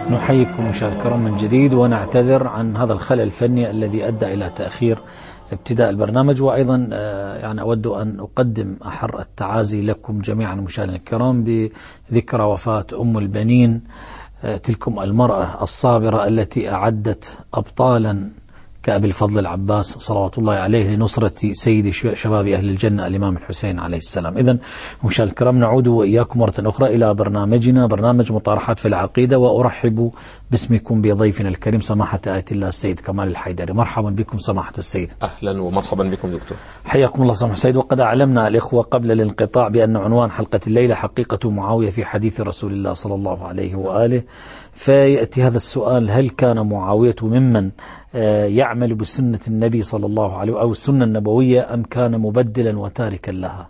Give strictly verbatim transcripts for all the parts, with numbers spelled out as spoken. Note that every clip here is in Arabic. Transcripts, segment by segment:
نحييكم مشاهدينا الكرام من جديد، ونعتذر عن هذا الخلل الفني الذي أدى إلى تأخير ابتداء البرنامج. وأيضا يعني أود أن أقدم أحر التعازي لكم جميعا مشاهدينا الكرام بذكرى وفاة أم البنين، تلكم المرأة الصابرة التي أعدت أبطالا كأبي الفضل العباس صلوات الله عليه لنصرة سيد شباب أهل الجنة الإمام الحسين عليه السلام. إذن مشاهدينا الكرام، نعود وإياكم مرة أخرى إلى برنامجنا، برنامج مطارحات في العقيدة، وأرحب باسمكم بضيفنا الكريم سماحة آية الله السيد كمال الحيدري. مرحبا بكم سماحة السيد. أهلا ومرحبا بكم دكتور. حياكم الله سماحة السيد. وقد أعلمنا الإخوة قبل الانقطاع بأن عنوان حلقة الليلة حقيقة معاوية في حديث رسول الله صلى الله عليه وآله، فيأتي هذا السؤال: هل كان معاوية ممن يعمل بسنة النبي صلى الله عليه أو السنة النبوية، أم كان مبدلا وتاركا لها؟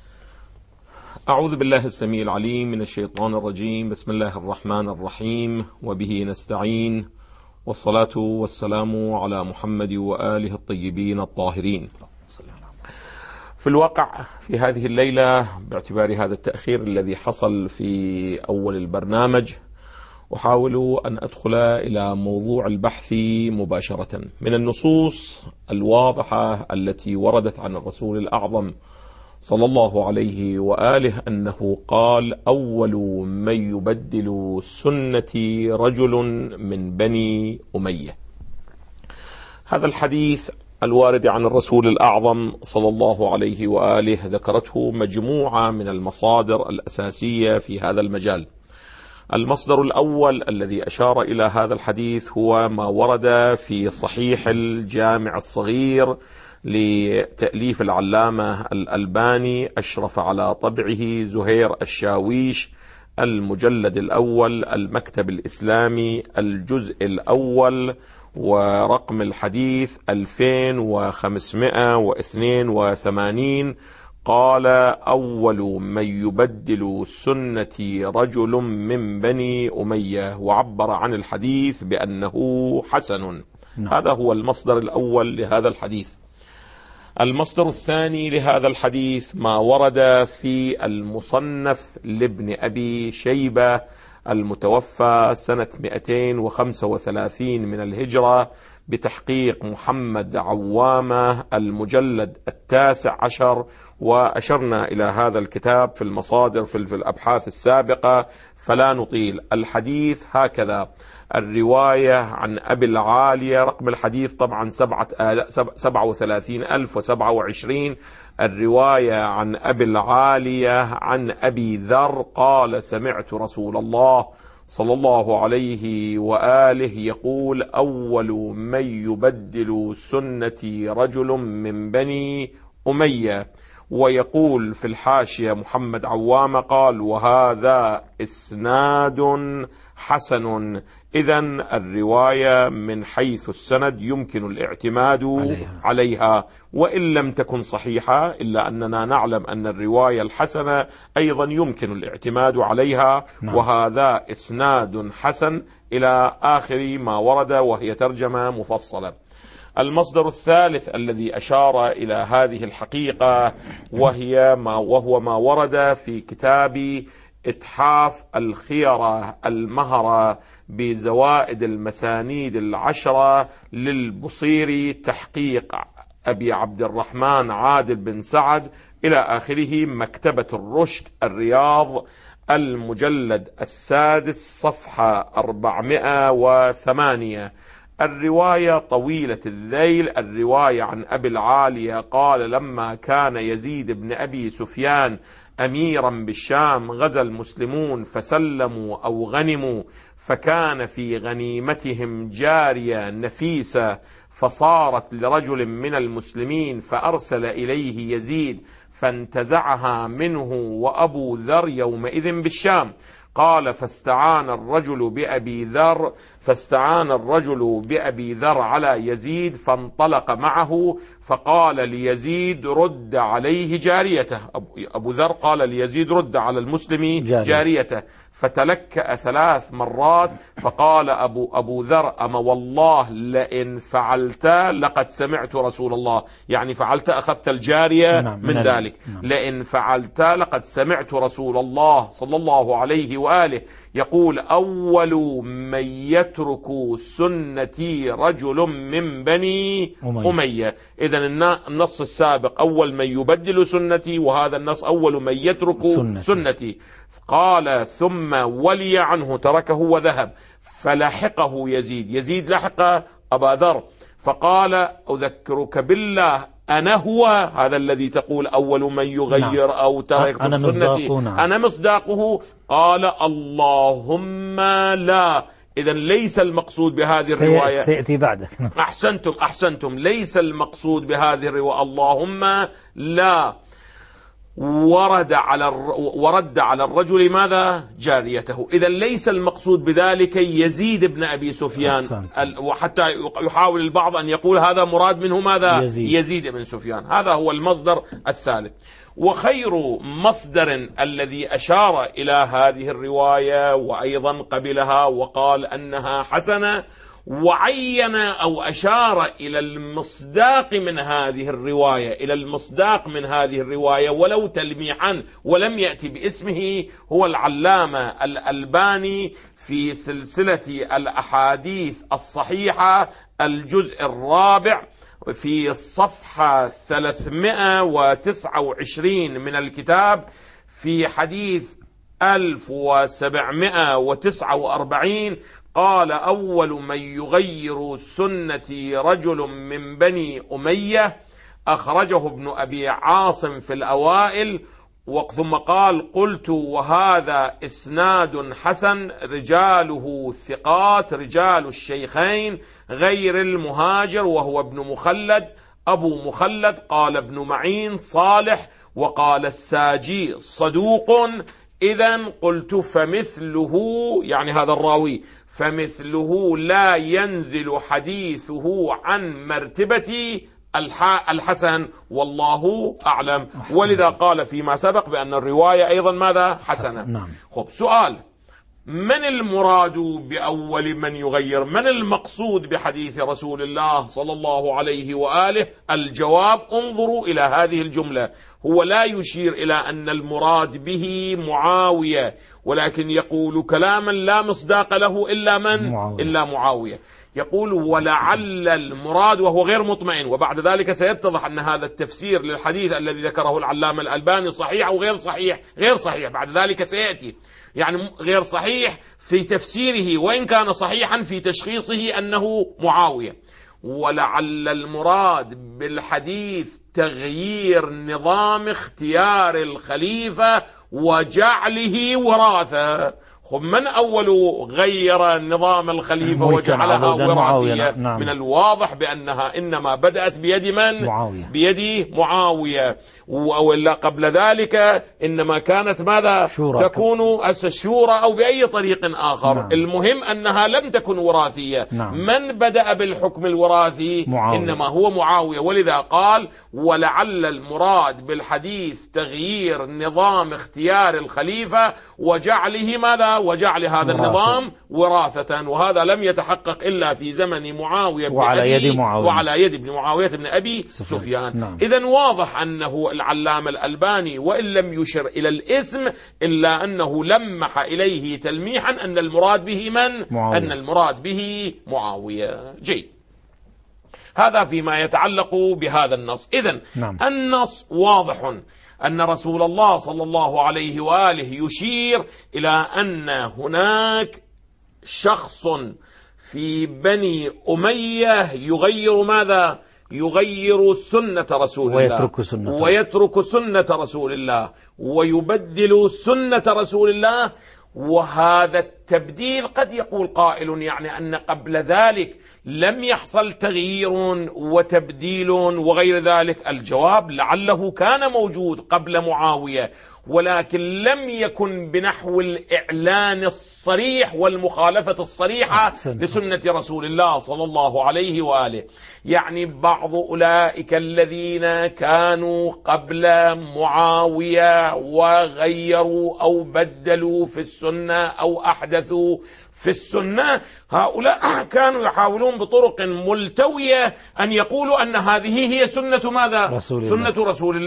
أعوذ بالله السميع العليم من الشيطان الرجيم. بسم الله الرحمن الرحيم، وبه نستعين، والصلاة والسلام على محمد وآله الطيبين الطاهرين. في الواقع في هذه الليلة، باعتبار هذا التأخير الذي حصل في أول البرنامج، أحاول أن أدخل إلى موضوع البحث مباشرة من النصوص الواضحة التي وردت عن الرسول الأعظم صلى الله عليه وآله أنه قال: أول من يبدل سنتي رجل من بني أمية. هذا الحديث الوارد عن الرسول الأعظم صلى الله عليه وآله ذكرته مجموعة من المصادر الأساسية في هذا المجال. المصدر الأول الذي أشار إلى هذا الحديث هو ما ورد في صحيح الجامع الصغير لتأليف العلامة الألباني، أشرف على طبعه زهير الشاويش، المجلد الأول، المكتب الإسلامي، الجزء الأول، ورقم الحديث ألفين وخمسمائة واثنين وثمانين. قال: أول من يبدل سنتي رجل من بني أمية، وعبر عن الحديث بأنه حسن. نعم. هذا هو المصدر الأول لهذا الحديث. المصدر الثاني لهذا الحديث ما ورد في المصنف لابن أبي شيبة المتوفى سنة مئتين وخمسة وثلاثين من الهجرة بتحقيق محمد عوامة، المجلد التاسع عشر، وأشرنا إلى هذا الكتاب في المصادر في الأبحاث السابقة فلا نطيل. الحديث هكذا: الرواية عن أبي العالية، رقم الحديث طبعا سبعة وثلاثين ألف وسبعة وعشرين. الرواية عن أبي العالية عن أبي ذر قال: سمعت رسول الله صلى الله عليه وآله يقول: أول من يبدل سنتي رجل من بني أمية. ويقول في الحاشية محمد عوامة قال: وهذا إسناد حسن. إذن الرواية من حيث السند يمكن الاعتماد عليها, عليها وإن لم تكن صحيحة، إلا أننا نعلم أن الرواية الحسنة أيضا يمكن الاعتماد عليها. نعم. وهذا إسناد حسن إلى آخر ما ورد، وهي ترجمة مفصلة. المصدر الثالث الذي أشار إلى هذه الحقيقة وهي ما وهو ما ورد في كتاب إتحاف الخيرة المهرة بزوائد المسانيد العشرة للبصيري، تحقيق أبي عبد الرحمن عادل بن سعد إلى آخره، مكتبة الرشد الرياض، المجلد السادس، صفحة أربعمائة وثمانية. الرواية طويلة الذيل. الرواية عن أبي العالية قال: لما كان يزيد بن أبي سفيان أميرا بالشام غزا المسلمون فسلموا أو غنموا، فكان في غنيمتهم جارية نفيسة، فصارت لرجل من المسلمين، فأرسل إليه يزيد فانتزعها منه وأبو ذر يومئذ بالشام. قال: فاستعان الرجل بأبي ذر فاستعان الرجل بأبي ذر على يزيد، فانطلق معه، فقال ليزيد: رد عليه جاريته. أبو ذر قال ليزيد: رد على المسلم جاريته. فتلكأ ثلاث مرات، فقال أبو, أبو ذر: أما والله لئن فعلت لقد سمعت رسول الله، يعني فعلت أخذت الجارية نعم من ذلك. نعم. لئن فعلت لقد سمعت رسول الله صلى الله عليه وآله يقول أول من يترك سنتي رجل من بني أمية, أمية. إذن النص السابق أول من يبدل سنتي، وهذا النص أول من يترك سنتي, سنتي. قال ثم ولي عنه، تركه وذهب، فلحقه يزيد، يزيد لحق أبا ذر فقال أذكرك بالله أنا هو هذا الذي تقول أول من يغير نعم. أو ترك أنا سنتي نعم. أنا مصداقه. قال اللهم لا. إذن ليس المقصود بهذه الرواية، سيأتي بعدك. أحسنتم أحسنتم ليس المقصود بهذه الرواية اللهم لا. ورد على ورد على الرجل ماذا؟ جاريته. إذا ليس المقصود بذلك يزيد بن أبي سفيان، وحتى يحاول البعض أن يقول هذا مراد منه ماذا؟ يزيد, يزيد بن سفيان. هذا هو المصدر الثالث. وخير مصدر الذي أشار إلى هذه الرواية وأيضا قبلها وقال أنها حسنة وعين أو أشار إلى المصداق من هذه الرواية إلى المصداق من هذه الرواية ولو تلميحا ولم يأتي باسمه، هو العلامة الألباني في سلسلة الأحاديث الصحيحة الجزء الرابع في الصفحة ثلاثمائة وتسعة وعشرين من الكتاب في حديث ألف وسبعمائة وتسعة وأربعين قال أول من يغير سنتي رجل من بني أمية، أخرجه ابن أبي عاصم في الأوائل. ثم قال قلت وهذا إسناد حسن رجاله ثقات رجال الشيخين غير المهاجر وهو ابن مخلد أبو مخلد. قال ابن معين صالح، وقال الساجي صدوق. إذن قلت فمثله يعني هذا الراوي فمثله لا ينزل حديثه عن مرتبة الحسن والله أعلم. ولذا قال فيما سبق بأن الرواية أيضا ماذا؟ حسنة. نعم. خب سؤال، من المراد بأول من يغير؟ من المقصود بحديث رسول الله صلى الله عليه وآله؟ الجواب انظروا إلى هذه الجملة، هو لا يشير إلى أن المراد به معاوية، ولكن يقول كلاما لا مصداق له إلا من؟ معاوية. إلا معاوية. يقول ولعل المراد، وهو غير مطمئن، وبعد ذلك سيتضح أن هذا التفسير للحديث الذي ذكره العلامة الألباني صحيح أو غير صحيح. غير صحيح بعد ذلك سيأتي، يعني غير صحيح في تفسيره وإن كان صحيحا في تشخيصه أنه معاوية. ولعل المراد بالحديث تغيير نظام اختيار الخليفة وجعله وراثة. من أول غير نظام الخليفة وجعلها وراثية؟ نعم. من الواضح بأنها إنما بدأت بيد من؟ معاوية. بيد معاوية. وإلا قبل ذلك إنما كانت ماذا؟ شورى. تكون الشورى أو بأي طريق آخر. نعم. المهم أنها لم تكن وراثية. نعم. من بدأ بالحكم الوراثي؟ معاوية. إنما هو معاوية. ولذا قال ولعل المراد بالحديث تغيير نظام اختيار الخليفة وجعله ماذا؟ وجعل هذا وراثة. النظام وراثة. وهذا لم يتحقق إلا في زمن معاوية بن وعلى أبي يد معاوية. وعلى يد ابن معاوية بن أبي سفيان, سفيان. نعم. إذن واضح أنه العلامة الألباني وإن لم يشر إلى الاسم إلا أنه لمح إليه تلميحا أن المراد به من؟ معاوية. أن المراد به معاوية. جيد، هذا فيما يتعلق بهذا النص. إذن نعم. النص واضح أن رسول الله صلى الله عليه وآله يشير إلى أن هناك شخص في بني أمية يغير ماذا؟ يغير سنة رسول الله ويترك سنة, ويترك سنة رسول الله ويبدل سنة رسول الله. وهذا التبديل قد يقول قائل يعني أن قبل ذلك لم يحصل تغيير وتبديل وغير ذلك. الجواب لعله كان موجود قبل معاوية، ولكن لم يكن بنحو الإعلان الصريح والمخالفة الصريحة لسنة رسول الله صلى الله عليه وآله. يعني بعض أولئك الذين كانوا قبل معاوية وغيروا أو بدلوا في السنة أو أحدثوا في السنة، هؤلاء كانوا يحاولون بطرق ملتوية أن يقولوا أن هذه هي سنة ماذا؟ رسول سنة الله. رسول الله.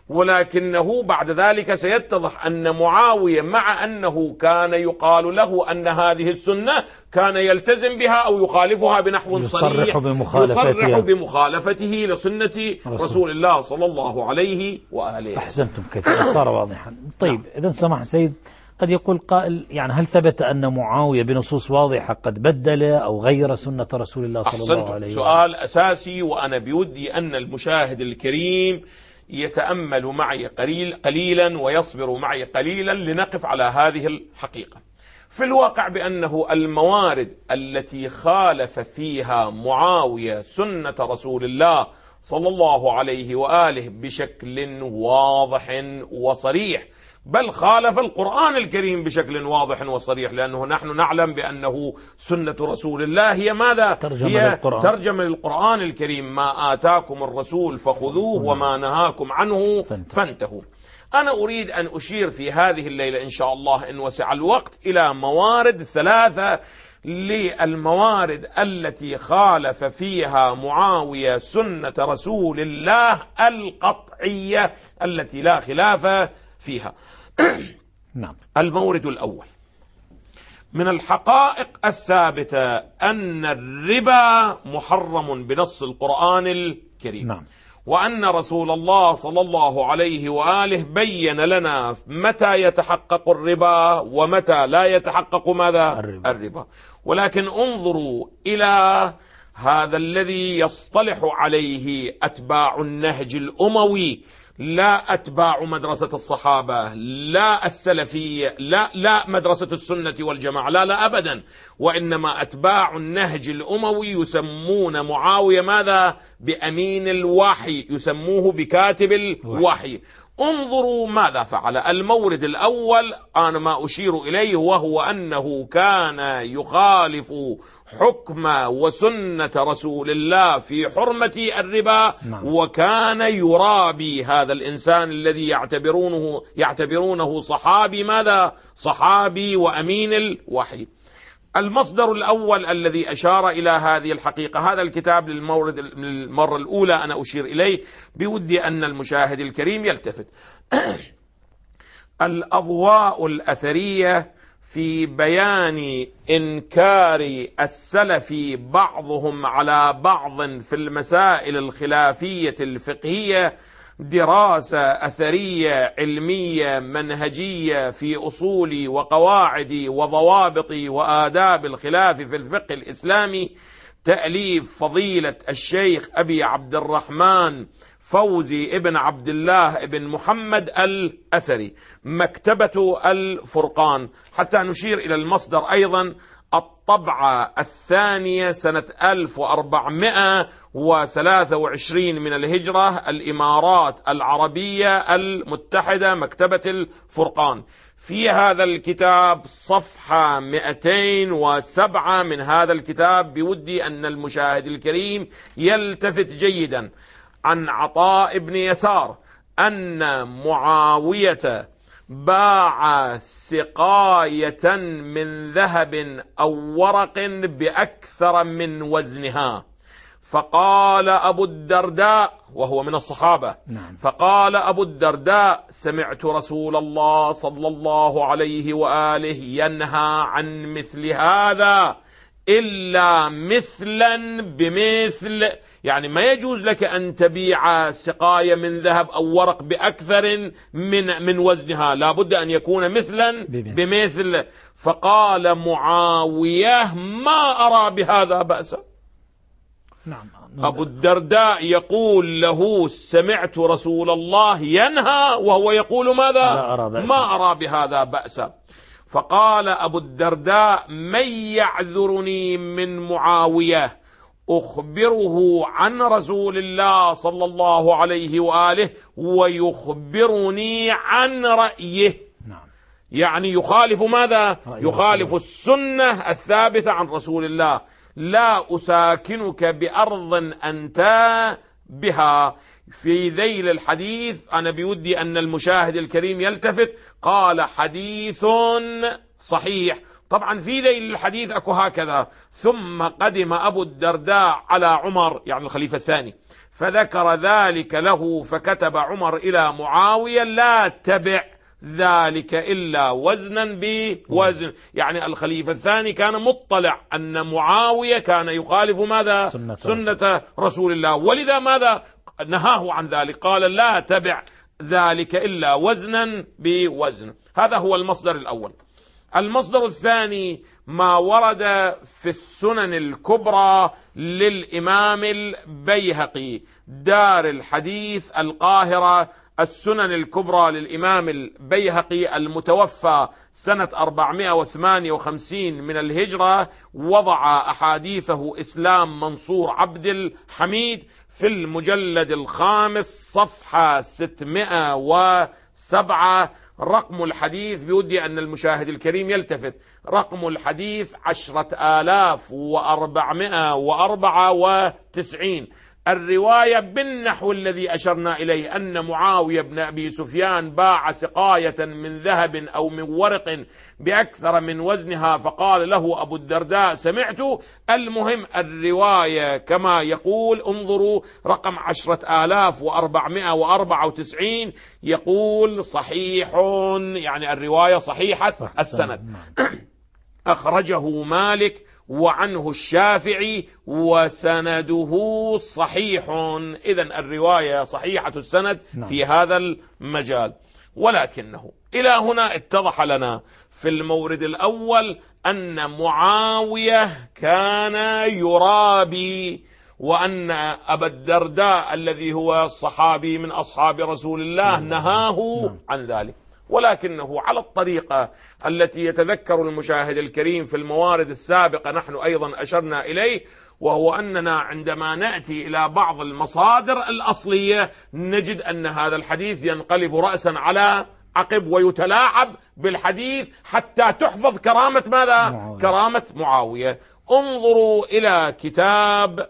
ولكنه بعد ذلك سيتضح أن معاوية مع أنه كان يقال له أن هذه السنة كان يلتزم بها أو يخالفها بنحو صريح، يصرح بمخالفتها يصرح بمخالفته لسنة رسول الله صلى الله عليه وآله. أحسنتم كثيرا، صار واضحا. طيب نعم. إذن سمح سيد، قد يقول قائل يعني هل ثبت أن معاوية بنصوص واضحة قد بدل أو غير سنة رسول الله صلى الله عليه وسلم؟ سؤال أساسي، وأنا بودي أن المشاهد الكريم يتأمل معي قليل قليلا ويصبر معي قليلا لنقف على هذه الحقيقة. في الواقع بأنه الموارد التي خالف فيها معاوية سنة رسول الله صلى الله عليه وآله بشكل واضح وصريح، بل خالف القرآن الكريم بشكل واضح وصريح، لأنه نحن نعلم بأنه سنة رسول الله هي ماذا؟ ترجمة هي للقرآن. ترجمة للقرآن الكريم: ما آتاكم الرسول فخذوه وما نهاكم عنه فانتهوا. أنا أريد أن أشير في هذه الليلة إن شاء الله إن وسع الوقت إلى موارد ثلاثة للموارد التي خالف فيها معاوية سنة رسول الله القطعية التي لا خلاف فيها. نعم. المورد الأول: من الحقائق الثابتة أن الربا محرم بنص القرآن الكريم. نعم. وأن رسول الله صلى الله عليه وآله بين لنا متى يتحقق الربا ومتى لا يتحقق ماذا؟ الربا. الربا. ولكن انظروا إلى هذا الذي يصطلح عليه أتباع النهج الأموي، لا أتباع مدرسة الصحابة، لا السلفية، لا لا مدرسة السنة والجماعة، لا لا أبدا، وإنما أتباع النهج الأموي يسمون معاوية ماذا؟ بأمين الوحي، يسموه بكاتب الوحي. انظروا ماذا فعل. المورد الأول أنا ما أشير إليه، وهو أنه كان يخالف حكم وسنة رسول الله في حرمة الربا. نعم. وكان يرابي هذا الإنسان الذي يعتبرونه يعتبرونه صحابي ماذا؟ صحابي وأمين الوحي. المصدر الأول الذي أشار إلى هذه الحقيقة هذا الكتاب، للمورد المرة الأولى أنا أشير إليه، بودي أن المشاهد الكريم يلتفت. الأضواء الأثرية في بيان إنكار السلف بعضهم على بعض في المسائل الخلافية الفقهية، دراسة أثرية علمية منهجية في أصول وقواعد وضوابط وآداب الخلاف في الفقه الإسلامي، تأليف فضيلة الشيخ أبي عبد الرحمن فوزي ابن عبد الله ابن محمد الأثري، مكتبة الفرقان. حتى نشير إلى المصدر أيضا: الطبعة الثانية سنة ألف وأربعمائة وثلاثة وعشرين من الهجرة، الإمارات العربية المتحدة، مكتبة الفرقان. في هذا الكتاب صفحة مئتين وسبعة من هذا الكتاب، بودي أن المشاهد الكريم يلتفت جيدا، عن عطاء بن يسار أن معاوية باع سقاية من ذهب أو ورق بأكثر من وزنها، فقال أبو الدرداء وهو من الصحابة: نعم. فقال أبو الدرداء: سمعت رسول الله صلى الله عليه وآله ينهى عن مثل هذا إلا مثلا بمثل، يعني ما يجوز لك أن تبيع سقاية من ذهب أو ورق بأكثر من من وزنها، لا بد أن يكون مثلا بمثل. فقال معاوية: ما أرى بهذا بأسا. نعم. أبو الدرداء يقول له: سمعت رسول الله ينهى، وهو يقول ماذا؟ لا أرى بأسا. ما أرى بهذا بأسا. فقال أبو الدرداء: من يعذرني من معاوية أخبره عن رسول الله صلى الله عليه وآله ويخبرني عن رأيه. نعم. يعني يخالف ماذا؟ يخالف السنة الثابتة عن رسول الله. لا أساكنك بأرض أنت بها. في ذيل الحديث أنا بودي أن المشاهد الكريم يلتفت، قال: حديث صحيح. طبعا في ذيل الحديث أكو هكذا: ثم قدم أبو الدرداء على عمر، يعني الخليفة الثاني، فذكر ذلك له، فكتب عمر إلى معاوية: لا تبع ذلك إلا وزنا بوزن. يعني الخليفة الثاني كان مطلع أن معاوية كان يخالف ماذا؟ سنة, سنة رسول الله، ولذا ماذا نهاه عن ذلك؟ قال: لا تبع ذلك إلا وزنا بوزن. هذا هو المصدر الأول. المصدر الثاني ما ورد في السنن الكبرى للإمام البيهقي، دار الحديث القاهرة، السنن الكبرى للإمام البيهقي المتوفى سنة أربعمائة وثمانية وخمسين من الهجرة. وضع أحاديثه إسلام منصور عبد الحميد في المجلد الخامس صفحة ستمائة وسبعة. رقم الحديث، بودي أن المشاهد الكريم يلتفت، رقم الحديث عشرة آلاف وأربعمائة وأربعة وتسعين. الرواية بالنحو الذي أشرنا إليه، أن معاوية بن أبي سفيان باع سقاية من ذهب أو من ورق بأكثر من وزنها، فقال له أبو الدرداء: سمعت. المهم الرواية كما يقول، انظروا رقم عشرة آلاف وأربعمائة وأربعة وتسعين، يقول صحيح، يعني الرواية صحيحة السند. أخرجه مالك وعنه الشافعي وسنده صحيح. إذن الرواية صحيحة السند في هذا المجال. ولكنه إلى هنا اتضح لنا في المورد الأول أن معاوية كان يرابي، وأن أبا الدرداء الذي هو صحابي من أصحاب رسول الله نهاه عن ذلك. ولكنه على الطريقة التي يتذكر المشاهد الكريم في الموارد السابقة نحن أيضا أشرنا إليه، وهو أننا عندما نأتي إلى بعض المصادر الأصلية نجد أن هذا الحديث ينقلب رأسا على عقب، ويتلاعب بالحديث حتى تحفظ كرامة ماذا؟ معاوية. كرامة معاوية. انظروا إلى كتاب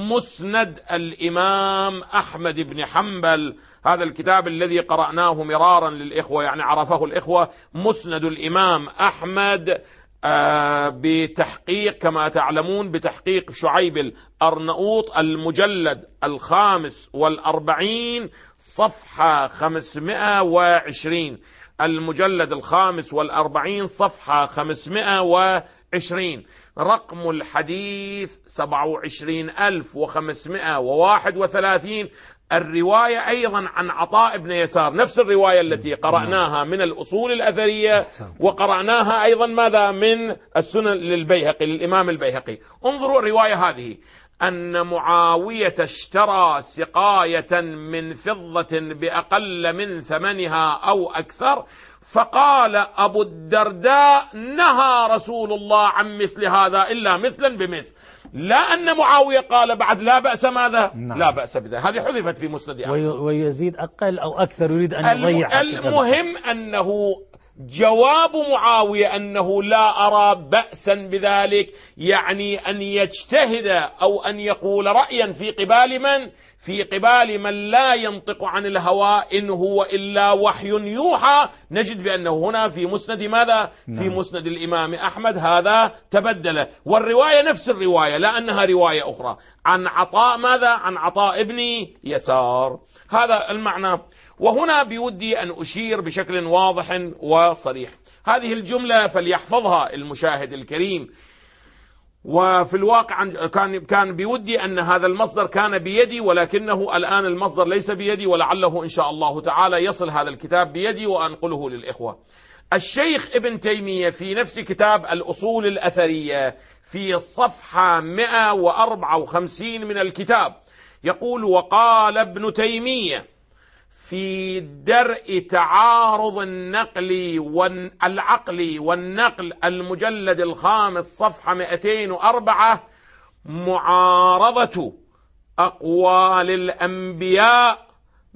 مسند الإمام أحمد بن حنبل، هذا الكتاب الذي قرأناه مرارا للإخوة، يعني عرفه الإخوة، مسند الإمام أحمد آه بتحقيق كما تعلمون بتحقيق شعيب الأرنؤوط، المجلد الخامس والأربعين صفحة خمسمائة وعشرين، المجلد الخامس والأربعين صفحة خمسمائة وعشرين. رقم الحديث سبعة وعشرين ألف وخمسمائة وواحد وثلاثين. الرواية أيضا عن عطاء بن يسار، نفس الرواية التي قرأناها من الأصول الأثرية، وقرأناها أيضا ماذا من السنن للبيهقي للإمام البيهقي. انظروا الرواية هذه: أن معاوية اشترى سقاية من فضة بأقل من ثمنها أو أكثر، فقال أبو الدرداء: نهى رسول الله عن مثل هذا إلا مثلا بمثل. لا أن معاوية قال بعد لا بأس ماذا؟ نعم. لا بأس بذلك. هذه حذفت في مسند أحمد. ويزيد أقل أو أكثر، يريد أن يضيع. المهم أنه جواب معاوية أنه لا أرى بأسا بذلك، يعني أن يجتهد أو أن يقول رأيا في قبال من؟ في قبال من لا ينطق عن الهوى، إن هو إلا وحي يوحى. نجد بأنه هنا في مسند ماذا؟ نعم. في مسند الإمام أحمد هذا تبدل، والرواية نفس الرواية، لا أنها رواية أخرى عن عطاء ماذا؟ عن عطاء ابن يسار. هذا المعنى. وهنا بودي أن أشير بشكل واضح وصريح، هذه الجملة فليحفظها المشاهد الكريم. وفي الواقع كان كان بودي أن هذا المصدر كان بيدي، ولكنه الآن المصدر ليس بيدي، ولعله إن شاء الله تعالى يصل هذا الكتاب بيدي وأنقله للإخوة. الشيخ ابن تيمية في نفس كتاب الأصول الأثرية في الصفحة مئة وأربعة وخمسين من الكتاب يقول: وقال ابن تيمية في درء تعارض النقل والعقل والنقل، المجلد الخامس صفحة مئتين وأربعة: معارضة أقوال الأنبياء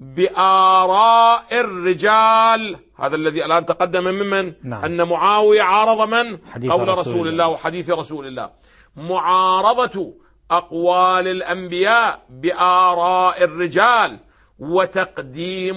بآراء الرجال. هذا الذي الآن تقدم ممن؟ نعم. أن معاوية عارض من؟ قول رسول, رسول الله وحديث رسول الله. معارضة أقوال الأنبياء بآراء الرجال وتقديم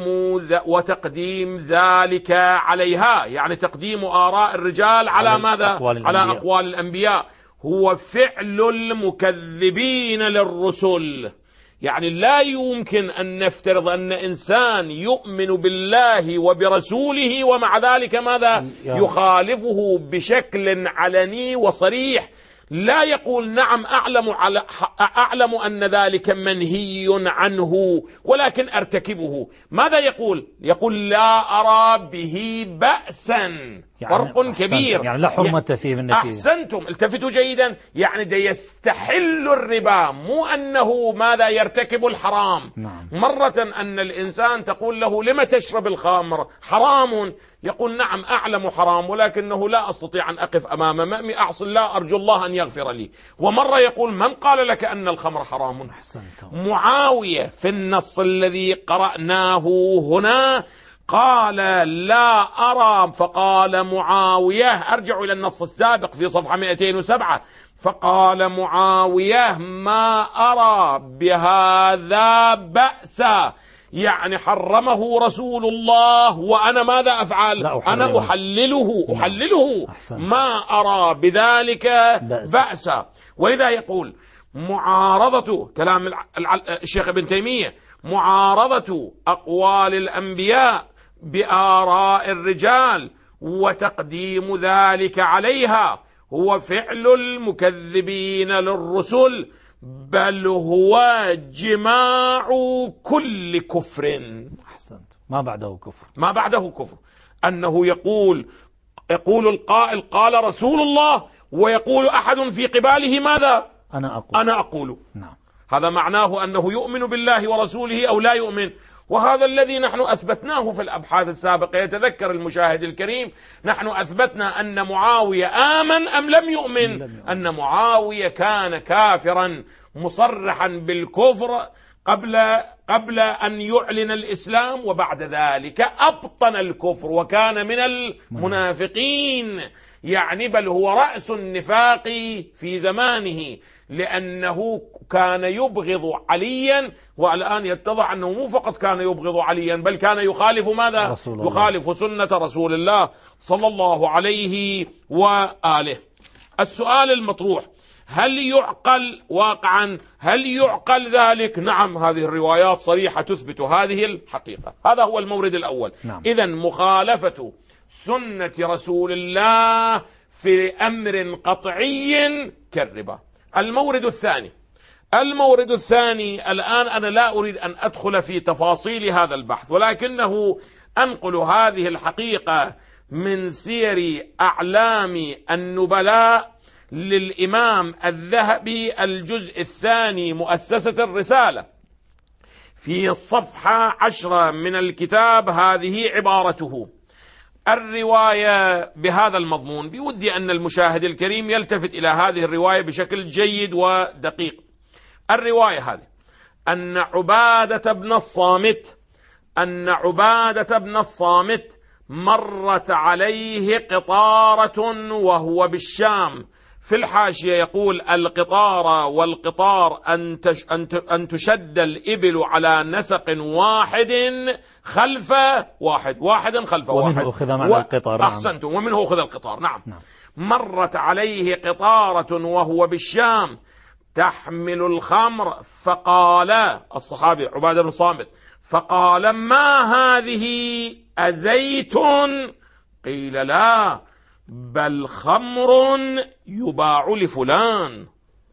وتقديم ذلك عليها، يعني تقديم آراء الرجال على, على ماذا؟ أقوال على أقوال الأنبياء، هو فعل المكذبين للرسل. يعني لا يمكن أن نفترض أن إنسان يؤمن بالله وبرسوله ومع ذلك ماذا؟ يخالفه بشكل علني وصريح، لا يقول نعم أعلم, على أعلم أن ذلك منهي عنه ولكن أرتكبه. ماذا يقول؟ يقول لا أرى به بأسا، يعني فرق كبير، يعني لا حرمة فيه من نتيجة. أحسنتم، التفتوا جيدا، يعني ده يستحل الربا، مو أنه ماذا يرتكب الحرام. نعم. مرة أن الإنسان تقول له لما تشرب الخمر؟ حرام. يقول نعم أعلم حرام ولكنه لا أستطيع أن أقف أمام مأمي أعصي الله أرجو الله أن يغفر لي. ومرة يقول من قال لك أن الخمر حرام؟ أحسنتم. معاوية في النص الذي قرأناه هنا قال لا أرى، فقال معاوية، أرجع إلى النص السابق في صفحة مئتين وسبعة، فقال معاوية ما أرى بهذا بأسا، يعني حرمه رسول الله وأنا ماذا أفعل؟ أنا أحلله أحلله ما أرى بذلك بأسا. ولذا يقول معارضة كلام الشيخ ابن تيمية، معارضة أقوال الأنبياء بآراء الرجال وتقديم ذلك عليها هو فعل المكذبين للرسل، بل هو جماع كل كفر. أحسنت. ما بعده كفر، ما بعده كفر. أنه يقول يقول القائل قال رسول الله، ويقول أحد في قباله ماذا؟ أنا أقول أنا أقول. نعم. هذا معناه أنه يؤمن بالله ورسوله أو لا يؤمن، وهذا الذي نحن أثبتناه في الأبحاث السابقة. يتذكر المشاهد الكريم نحن أثبتنا أن معاوية آمن أم لم يؤمن؟ لم يؤمن. أن معاوية كان كافرا مصرحا بالكفر قبل قبل أن يعلن الإسلام، وبعد ذلك أبطن الكفر وكان من المنافقين، يعني بل هو رأس النفاق في زمانه، لأنه كان يبغض عليا، والآن يتضح أنه مو فقط كان يبغض عليا بل كان يخالف ماذا؟ يخالف سنة رسول الله صلى الله عليه وآله. السؤال المطروح: هل يعقل واقعا؟ هل يعقل ذلك؟ نعم، هذه الروايات صريحة تثبت هذه الحقيقة. هذا هو المورد الأول. نعم. إذن مخالفة سنة رسول الله في أمر قطعي كالربا. المورد الثاني المورد الثاني الآن أنا لا أريد أن أدخل في تفاصيل هذا البحث، ولكنه أنقل هذه الحقيقة من سير أعلام النبلاء للإمام الذهبي الجزء الثاني مؤسسة الرسالة في الصفحة عشرة من الكتاب. هذه عبارته: الرواية بهذا المضمون. بودي أن المشاهد الكريم يلتفت إلى هذه الرواية بشكل جيد ودقيق. الرواية هذه أن عبادة بن الصامت أن عبادة بن الصامت مرت عليه قطارة وهو بالشام. في الحاشية يقول: القطار والقطار أن تشد الإبل على نسق واحد خلف واحد واحد خلف واحد، ومنه أخذ معنى القطار. أحسنتم، ومنه أخذ القطار. نعم. نعم. مرت عليه قطارة وهو بالشام تحمل الخمر، فقال الصحابي عبادة بن الصامت: فقال ما هذه؟ أزيت؟ قيل لا، بل خمر يباع لفلان.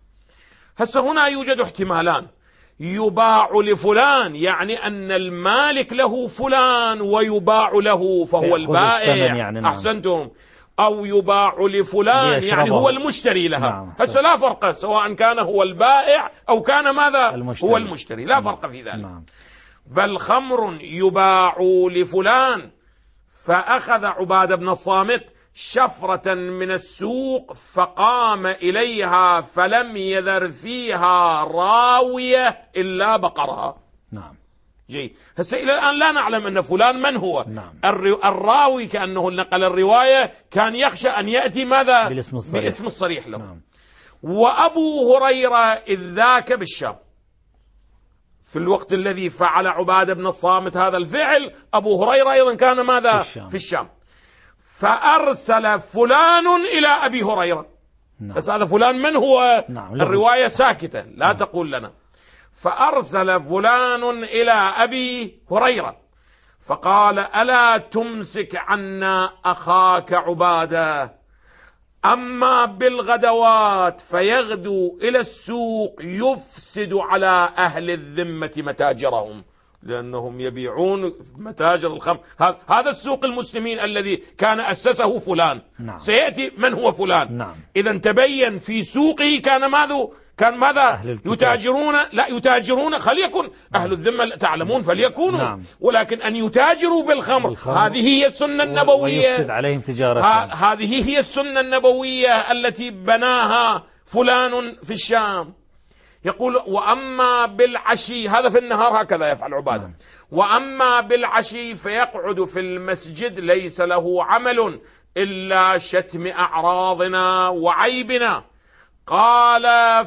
هسه هنا يوجد احتمالان: يباع لفلان يعني أن المالك له فلان ويباع له فهو البائع، يعني. نعم. أحسنتم. أو يباع لفلان يعني هو المشتري لها. نعم. هسه لا فرق، سواء كان هو البائع أو كان ماذا؟ المشتري. هو المشتري، لا فرق في ذلك. نعم. بل خمر يباع لفلان. فأخذ عبادة بن الصامت شفرة من السوق فقام إليها فلم يذر فيها راوية إلا بقرها. نعم. جي. هسه إلى الآن لا نعلم أن فلان من هو. نعم. الراوي كأنه نقل الرواية كان يخشى أن يأتي ماذا؟ بالاسم الصريح, بالاسم الصريح له. نعم. وأبو هريرة إذ ذاك بالشام، في الوقت الذي فعل عبادة بن الصامت هذا الفعل أبو هريرة أيضا كان ماذا؟ في الشام, في الشام. فأرسل فلان إلى أبي هريرة. نعم. بس هذا فلان من هو؟ نعم. الرواية ساكتة لا نعم. تقول لنا. فأرسل فلان إلى أبي هريرة فقال ألا تمسك عنا أخاك عبادة، أما بالغدوات فيغدو إلى السوق يفسد على أهل الذمة متاجرهم، لأنهم يبيعون متاجر الخمر. هذا السوق المسلمين الذي كان أسسه فلان. نعم. سيأتي من هو فلان. نعم. إذا تبين في سوقه كان ماذا؟ كان ماذا؟ يتاجرون، لا يتاجرون، خليكن أهل الذمة تعلمون فليكونوا. نعم. ولكن أن يتاجروا بالخمر, بالخمر هذه هي السنة النبوية، ويفسد عليهم تجارتهم. هذه هي السنة النبوية التي بناها فلان في الشام. يقول وأما بالعشي، هذا في النهار هكذا يفعل عبادة. نعم. وأما بالعشي فيقعد في المسجد ليس له عمل إلا شتم أعراضنا وعيبنا. قال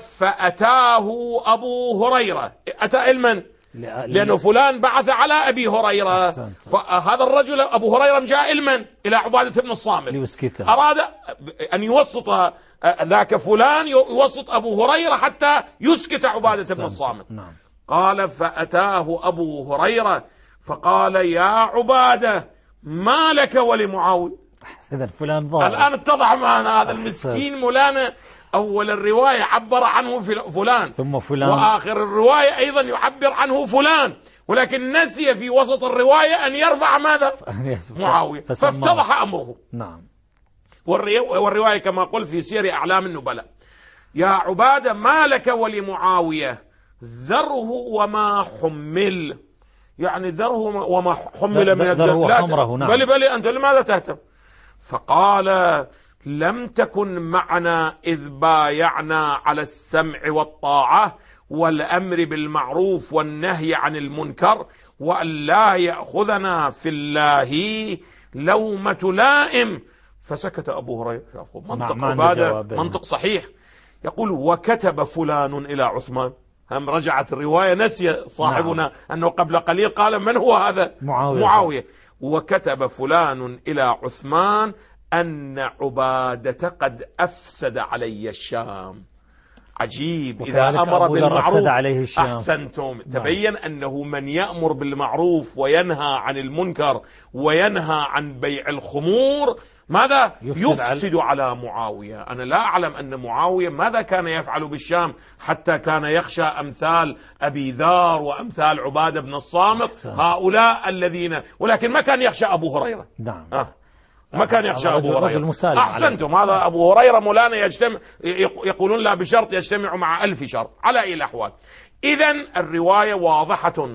فأتاه أبو هريرة. أتى علما لأنه فلان بعث على أبي هريرة. فهذا الرجل أبو هريرة جاء علما إلى عبادة بن الصامت، أراد أن يوسط ذاك فلان، يوسط أبو هريرة حتى يسكت عبادة بن الصامت. قال فأتاه أبو هريرة فقال يا عبادة ما لك ولمعاوية. فلان ظاهر. الآن اتضح معنا هذا المسكين مولانا. أول الرواية عبر عنه فلان، ثم فلان، وآخر الرواية أيضا يعبر عنه فلان، ولكن نسي في وسط الرواية أن يرفع ماذا؟ معاوية، فافتضح أمره. نعم. والرواية كما قلت في سير أعلام النبلاء. يا عبادة ما لك ولمعاوية ذره وما حمل، يعني ذره وما حمل من الذر، نعم. بل بل أنت لماذا تهتم؟ فقال لم تكن معنا إذ بايعنا على السمع والطاعة والأمر بالمعروف والنهي عن المنكر وأن لا يأخذنا في الله لومة لائم. فسكت أبو هريرة. منطق عبادة منطق صحيح. يقول وكتب فلان إلى عثمان. هم رجعت الرواية، نسي صاحبنا نعم. أنه قبل قليل قال من هو هذا؟ معاوية. معاوية. وكتب فلان إلى عثمان أن عبادة قد أفسد علي الشام. عجيب، إذا أمر بالمعروف أحسنتم. تبين أنه من يأمر بالمعروف وينهى عن المنكر وينهى عن بيع الخمور ماذا؟ يفسد, يفسد على معاوية. أنا لا أعلم أن معاوية ماذا كان يفعل بالشام حتى كان يخشى أمثال أبي ذر وأمثال عبادة بن الصامت، هؤلاء الذين، ولكن ما كان يخشى أبو هريرة. نعم. أه. ما كان يخشى أبو هريرة. أحسنتم. هذا أبو هريرة مولانا يجتمع، يقولون لا بشرط يجتمع مع ألف شرط على أي الأحوال. إذن الرواية واضحة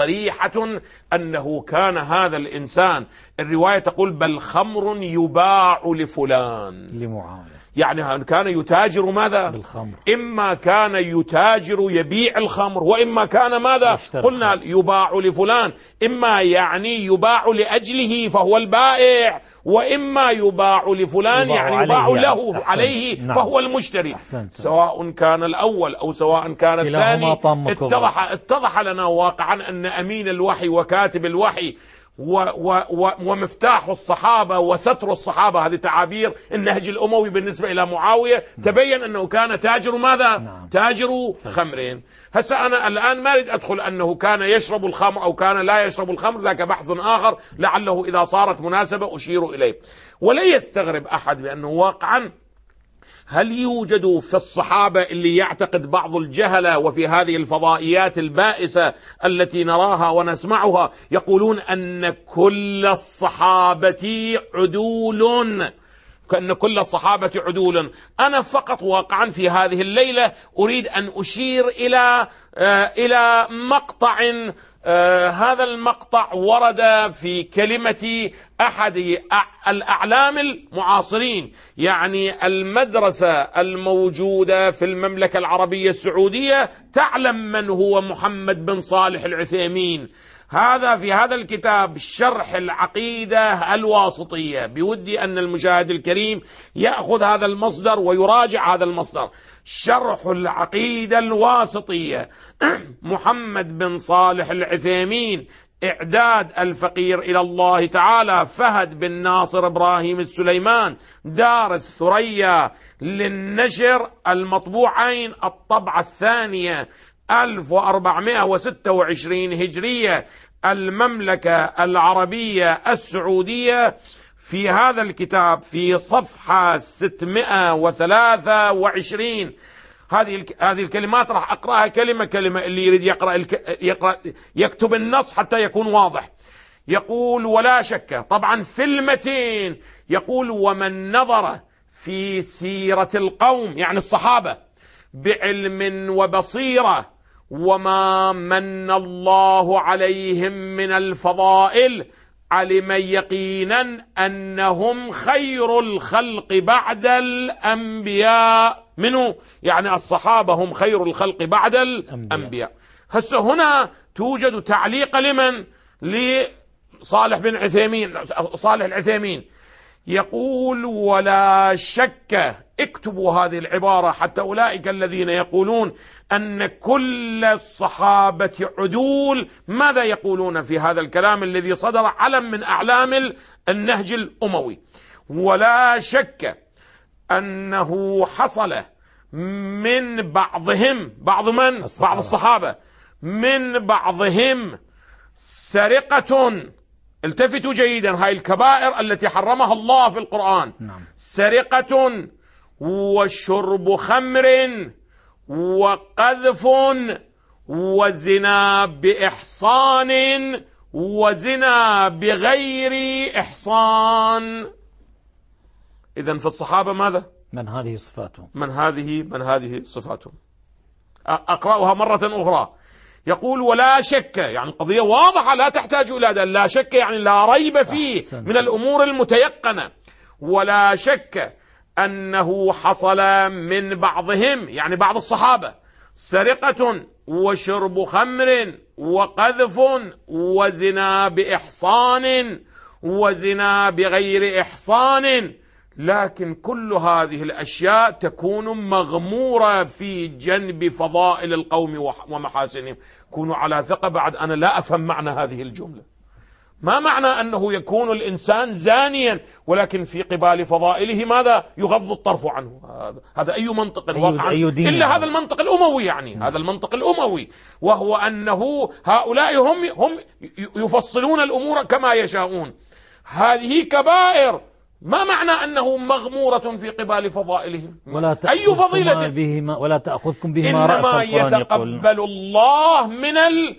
وصريحة أنه كان هذا الإنسان، الرواية تقول بل خمر يباع لفلان لمعاوية، يعني كان يتاجر ماذا؟ بالخمر. إما كان يتاجر يبيع الخمر وإما كان ماذا؟ قلنا الخمر. يباع لفلان، إما يعني يباع لأجله فهو البائع، وإما يباع لفلان يباع يعني يباع عليه له أحسن. عليه نعم. فهو المشتري. أحسنت. سواء كان الأول أو سواء كان الثاني. اتضح, اتضح لنا واقعا أن أمين الوحي وكاتب الوحي و و و ومفتاح الصحابة وستر الصحابة، هذه تعابير النهج الأموي بالنسبة إلى معاوية. تبين أنه كان تاجر ماذا؟ نعم. تاجر خمرين. هسه أنا الآن ما أريد أدخل أنه كان يشرب الخمر أو كان لا يشرب الخمر، ذاك بحث آخر لعله إذا صارت مناسبة أشير إليه. ولا يستغرب أحد بأنه واقعا هل يوجد في الصحابة اللي يعتقد بعض الجهلة وفي هذه الفضائيات البائسة التي نراها ونسمعها يقولون أن كل الصحابة عدول، كأن كل الصحابة عدول. أنا فقط واقعا في هذه الليلة أريد أن أشير إلى آه إلى مقطع، آه هذا المقطع ورد في كلمة أحد الأعلام المعاصرين، يعني المدرسة الموجودة في المملكة العربية السعودية تعلم من هو محمد بن صالح العثيمين. هذا في هذا الكتاب شرح العقيدة الواسطية. بودي أن المشاهد الكريم يأخذ هذا المصدر ويراجع هذا المصدر، شرح العقيدة الواسطية، محمد بن صالح العثيمين، إعداد الفقير إلى الله تعالى، فهد بن ناصر إبراهيم السليمان، دار الثريا للنشر، المطبوعين، الطبعة الثانية ألف وأربعمائة وستة وعشرين هجرية، المملكة العربية السعودية. في هذا الكتاب في صفحة ستمائة وثلاثة وعشرين هذه هذه الكلمات راح أقرأها كلمة كلمة، اللي يريد يقرأ الك... يقرأ يكتب النص حتى يكون واضح. يقول: ولا شك، طبعا في المتين يقول: ومن نظر في سيرة القوم، يعني الصحابة، بعلم وبصيرة وما من الله عليهم من الفضائل، علم يقينا أنهم خير الخلق بعد الأنبياء. منه يعني الصحابة هم خير الخلق بعد الأنبياء. هسه هنا توجد تعليق لمن؟ لصالح بن عثيمين، صالح العثيمين، يقول: ولا شك. اكتبوا هذه العبارة حتى أولئك الذين يقولون أن كل الصحابة عدول، ماذا يقولون في هذا الكلام الذي صدر علم من أعلام النهج الأموي؟ ولا شك أنه حصل من بعضهم، بعض من؟ الصحابة. بعض الصحابة، من بعضهم سرقة. التفتوا جيدا، هاي الكبائر التي حرمها الله في القرآن. نعم. سرقة وشرب خمر وقذف وزنا بإحصان وزنا بغير إحصان. إذن في الصحابة ماذا؟ من هذه صفاتهم، من هذه من هذه صفاتهم. أقرأها مرة أخرى. يقول: ولا شك، يعني القضية واضحة لا تحتاج إلى دليل، لا شك يعني لا ريب فيه من الأمور المتيقنة. ولا شك أنه حصل من بعضهم، يعني بعض الصحابة، سرقة وشرب خمر وقذف وزنا بإحصان وزنا بغير إحصان، لكن كل هذه الأشياء تكون مغمورة في جنب فضائل القوم ومحاسنهم. كونوا على ثقة. بعد أنا لا أفهم معنى هذه الجملة. ما معنى أنه يكون الإنسان زانيا ولكن في قبال فضائله ماذا؟ يغض الطرف عنه. هذا هذا أي منطق واقعا إلا هذا المنطق الأموي، يعني هذا المنطق الأموي، وهو أنه هؤلاء هم هم يفصلون الأمور كما يشاءون. هذه كبائر. ما معنى أنه مغمورة في قبال فضائلهم؟ ولا أي فضيلة بهما ولا تأخذكم بهما رأفة. إنما يتقبل الله من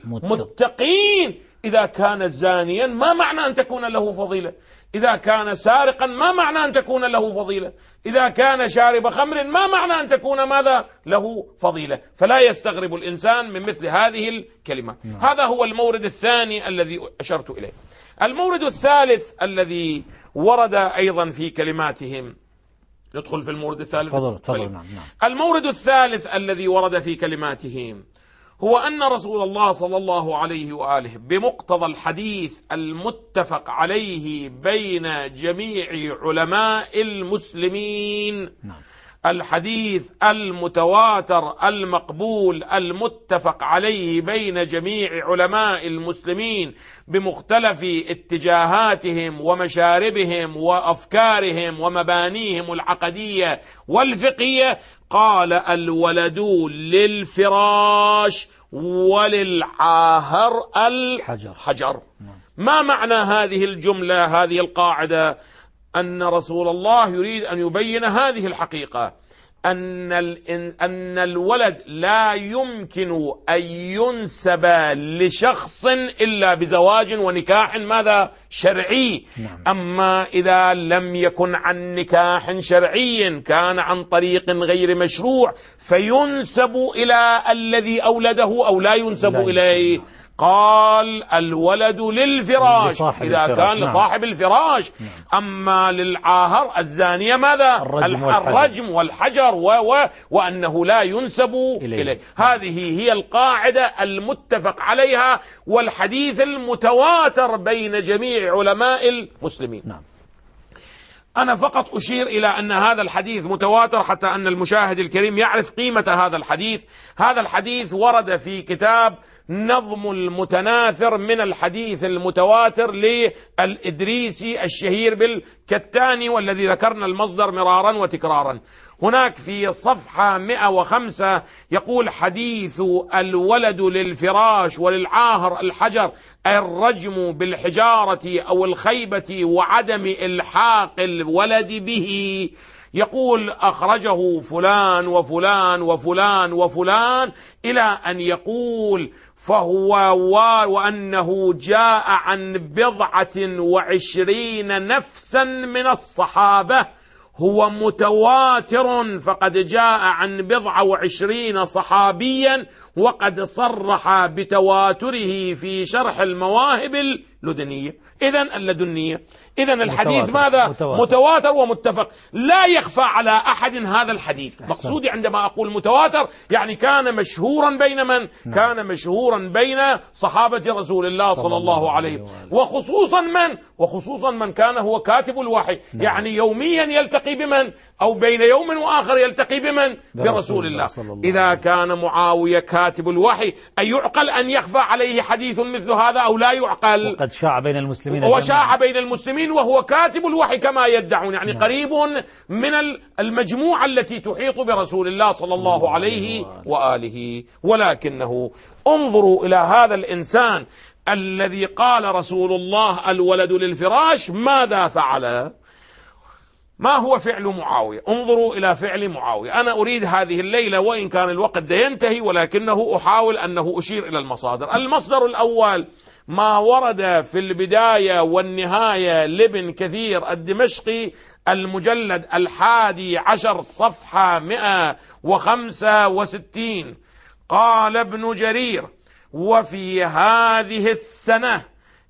المتقين. إذا كان زانيا ما معنى أن تكون له فضيلة؟ إذا كان سارقا ما معنى أن تكون له فضيلة؟ إذا كان شارب خمر ما معنى أن تكون ماذا له فضيلة؟ فلا يستغرب الإنسان من مثل هذه الكلمة. نعم. هذا هو المورد الثاني الذي أشرت إليه. المورد الثالث الذي ورد أيضا في كلماتهم، ندخل في المورد الثالث. فضل فضل. نعم. نعم. المورد الثالث الذي ورد في كلماتهم هو أن رسول الله صلى الله عليه وآله بمقتضى الحديث المتفق عليه بين جميع علماء المسلمين، نعم. الحديث المتواتر المقبول المتفق عليه بين جميع علماء المسلمين بمختلف اتجاهاتهم ومشاربهم وأفكارهم ومبانيهم العقدية والفقهية، قال: الولد للفراش وللعاهر الحجر. حجر. ما معنى هذه الجملة، هذه القاعدة؟ أن رسول الله يريد أن يبين هذه الحقيقة، أن أن الولد لا يمكن أن ينسب لشخص إلا بزواج ونكاح ماذا؟ شرعي. نعم. أما إذا لم يكن عن نكاح شرعي، كان عن طريق غير مشروع، فينسب إلى الذي أولده أو لا ينسب لا إليه. قال الولد للفراش إذا الفراش. كان نعم. لصاحب الفراش. نعم. أما للعاهر الزانية ماذا؟ الرجم, الرجم والحجر و و وأنه لا ينسب إليه, إليه. هذه هي القاعدة المتفق عليها والحديث المتواتر بين جميع علماء المسلمين. نعم. أنا فقط أشير إلى أن هذا الحديث متواتر حتى أن المشاهد الكريم يعرف قيمة هذا الحديث. هذا الحديث ورد في كتاب نظم المتناثر من الحديث المتواتر للإدريسي الشهير بالكتاني، والذي ذكرنا المصدر مرارا وتكرارا. هناك في صفحة مئة وخمسة يقول: حديث الولد للفراش وللعاهر الحجر، الرجم بالحجارة أو الخيبة وعدم إلحاق الولد به. يقول: أخرجه فلان وفلان وفلان وفلان إلى أن يقول فهو وأنه جاء عن بضعة وعشرين نفسا من الصحابة، هو متواتر فقد جاء عن بضع وعشرين صحابيا، وقد صرح بتواتره في شرح المواهب اللدنية إذن اللدنية إذن الحديث متواتر. ماذا؟ متواتر. متواتر ومتفق. لا يخفى على أحد هذا الحديث. مقصودي عندما أقول متواتر يعني كان مشهورا بين من؟ نعم. كان مشهورا بين صحابة رسول الله صلى الله عليه وسلم، وخصوصا من؟ وخصوصا من كان هو كاتب الوحي. نعم. يعني يوميا يلتقي بمن؟ أو بين يوم وآخر يلتقي بمن؟ برسول الله. الله. إذا كان معاوية كاتب الوحي أيعقل أن يخفى عليه حديث مثل هذا أو لا يعقل؟ وقد شاع بين المسلمين وشاع بين المسلمين وهو كاتب الوحي كما يدعون، يعني نعم. قريب من المجموعة التي تحيط برسول الله صلى الله عليه وآله. ولكنه انظروا إلى هذا الإنسان الذي قال رسول الله الولد للفراش، ماذا فعل؟ ما هو فعل معاوية؟ انظروا إلى فعل معاوية. أنا أريد هذه الليلة وإن كان الوقت ينتهي ولكنه أحاول أنه أشير إلى المصادر. المصدر الأول ما ورد في البداية والنهاية لابن كثير الدمشقي، المجلد الحادي عشر صفحة مئة وخمسة وستين. قال ابن جرير: وفي هذه السنة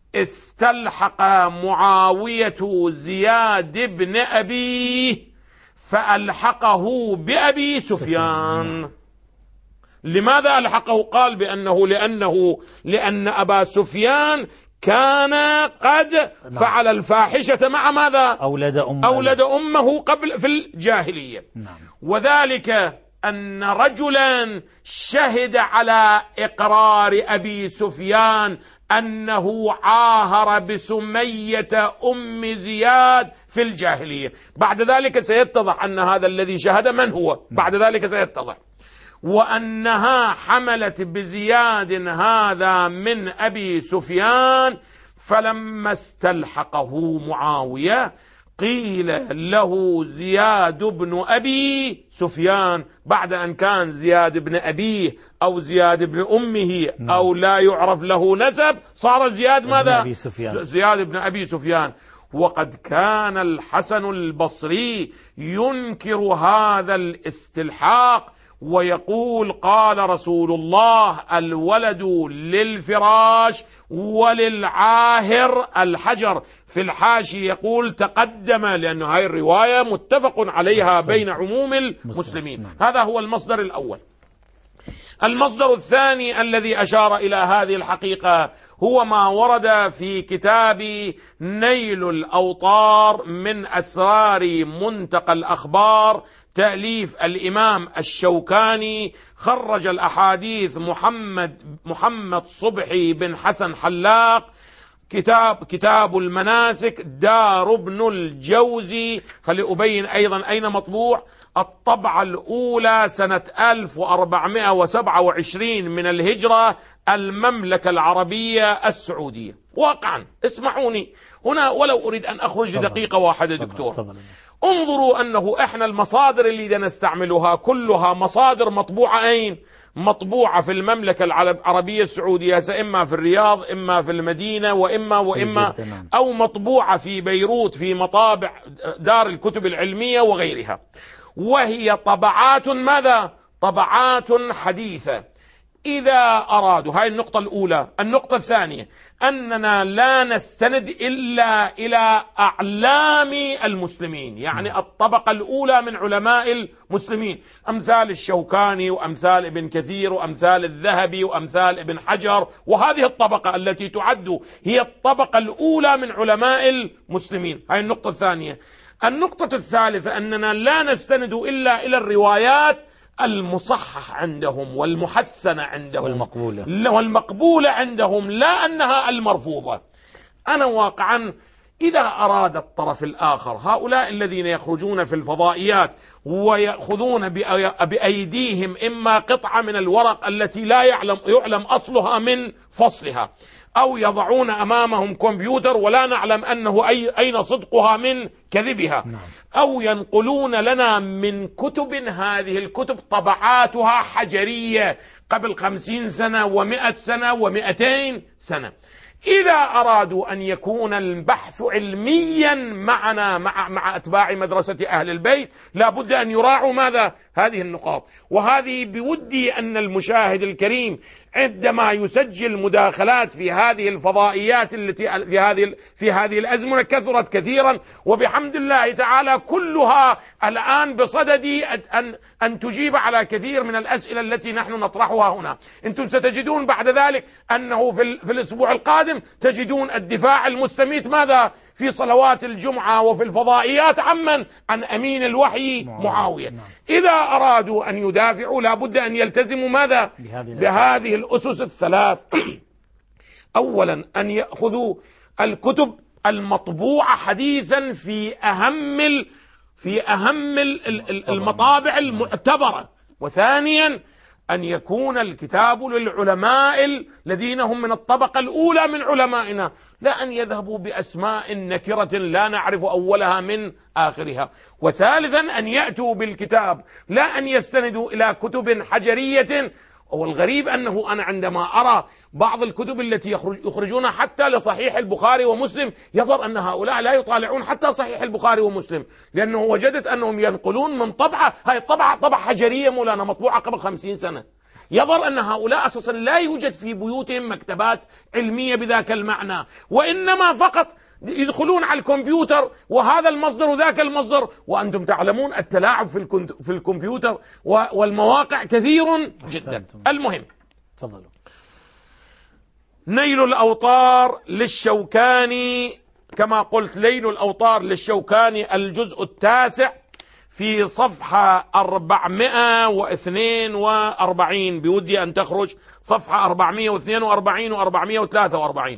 استلحق معاوية زياد بن أبيه فألحقه بأبي سفيان. لماذا ألحقه؟ قال بأنه لأنه لأن أبا سفيان كان قد فعل الفاحشة مع ماذا؟ أولد أمه, أولد أمه قبل في الجاهلية. نعم. وذلك أن رجلا شهد على إقرار أبي سفيان أنه عاهر بسمية أم زياد في الجاهلية. بعد ذلك سيتضح أن هذا الذي شهد من هو، بعد ذلك سيتضح. وأنها حملت بزياد هذا من أبي سفيان، فلما استلحقه معاوية قيل له زياد بن أبي سفيان، بعد أن كان زياد بن أبيه أو زياد بن أمه أو لا يعرف له نسب، صار زياد ماذا؟ زياد بن أبي سفيان. وقد كان الحسن البصري ينكر هذا الاستلحاق ويقول: قال رسول الله الولد للفراش وللعاهر الحجر. في الحاشي يقول تقدم، لأن هذه الرواية متفق عليها بين عموم المسلمين. هذا هو المصدر الأول. المصدر الثاني الذي أشار إلى هذه الحقيقة هو ما ورد في كتاب نيل الأوطار من أسرار منتقى الأخبار، تأليف الإمام الشوكاني. خرج الأحاديث محمد محمد صبحي بن حسن حلاق، كتاب كتاب المناسك دار ابن الجوزي. خلي أبين أيضا أين مطبوع. الطبعة الأولى سنة ألف وأربعمائة وسبعة وعشرين من الهجرة، المملكة العربية السعودية. واقعا اسمعوني هنا ولو أريد أن أخرج لدقيقة واحدة دكتور. فضل. انظروا أنه إحنا المصادر اللي نستعملها كلها مصادر مطبوعة أين؟ مطبوعة في المملكة العربية السعودية، إما في الرياض إما في المدينة وإما وإما أو مطبوعة في بيروت في مطابع دار الكتب العلمية وغيرها، وهي طبعات ماذا؟ طبعات حديثة. إذا أرادوا، هاي النقطة الأولى. النقطة الثانية أننا لا نستند إلا إلى أعلام المسلمين، يعني الطبقة الأولى من علماء المسلمين، أمثال الشوكاني وأمثال ابن كثير وأمثال الذهبي وأمثال ابن حجر، وهذه الطبقة التي تعد هي الطبقة الأولى من علماء المسلمين. هاي النقطة الثانية. النقطة الثالثة أننا لا نستند إلا إلى الروايات المصحح عندهم والمحسنة عندهم والمقبولة والمقبولة عندهم، لا أنها المرفوضة. أنا واقعا إذا أراد الطرف الآخر، هؤلاء الذين يخرجون في الفضائيات ويأخذون بأيديهم إما قطعة من الورق التي لا يعلم, يعلم أصلها من فصلها، أو يضعون أمامهم كمبيوتر ولا نعلم أنه أي أين صدقها من كذبها، أو ينقلون لنا من كتب، هذه الكتب طبعاتها حجرية قبل خمسين سنة ومئة سنة ومئتين سنة. إذا أرادوا أن يكون البحث علميا معنا مع, مع أتباع مدرسة أهل البيت، لابد أن يراعوا ماذا؟ هذه النقاط. وهذه بودي أن المشاهد الكريم عندما يسجل مداخلات في هذه الفضائيات التي في هذه في هذه الأزمنة كثرت كثيرا، وبحمد الله تعالى كلها الآن بصدد أن أن تجيب على كثير من الأسئلة التي نحن نطرحها هنا. أنتم ستجدون بعد ذلك أنه في, في الأسبوع القادم تجدون الدفاع المستميت ماذا؟ في صلوات الجمعة وفي الفضائيات عمن؟ عن أمين الوحي معاوية. إذا أرادوا أن يدافعوا لابد أن يلتزموا ماذا؟ بهذه الأسس الثلاث. أولا أن يأخذوا الكتب المطبوعة حديثا في أهم في أهم المطابع المعتبرة. وثانيا أن يكون الكتاب للعلماء الذين هم من الطبقة الأولى من علمائنا، لا أن يذهبوا بأسماء نكرة لا نعرف أولها من آخرها. وثالثا أن يأتوا بالكتاب، لا أن يستندوا إلى كتب حجرية. والغريب أنه أنا عندما أرى بعض الكتب التي يخرجونها حتى لصحيح البخاري ومسلم، يظهر أن هؤلاء لا يطالعون حتى صحيح البخاري ومسلم، لأنه وجدت أنهم ينقلون من طبعة، هاي طبعة طبعة حجرية مولانا مطبوعة قبل خمسين سنة. يظهر أن هؤلاء أساسا لا يوجد في بيوتهم مكتبات علمية بذاك المعنى، وإنما فقط يدخلون على الكمبيوتر وهذا المصدر وذاك المصدر. وأنتم تعلمون التلاعب في في الكمبيوتر والمواقع كثير جدا. المهم، تفضلوا. نيل الأوطار للشوكاني، كما قلت نيل الأوطار للشوكاني الجزء التاسع في صفحة أربعمائة واثنين وأربعين، بودي أن تخرج صفحة أربعمائة واثنين وأربعين وأربعمائة وثلاثة وأربعين.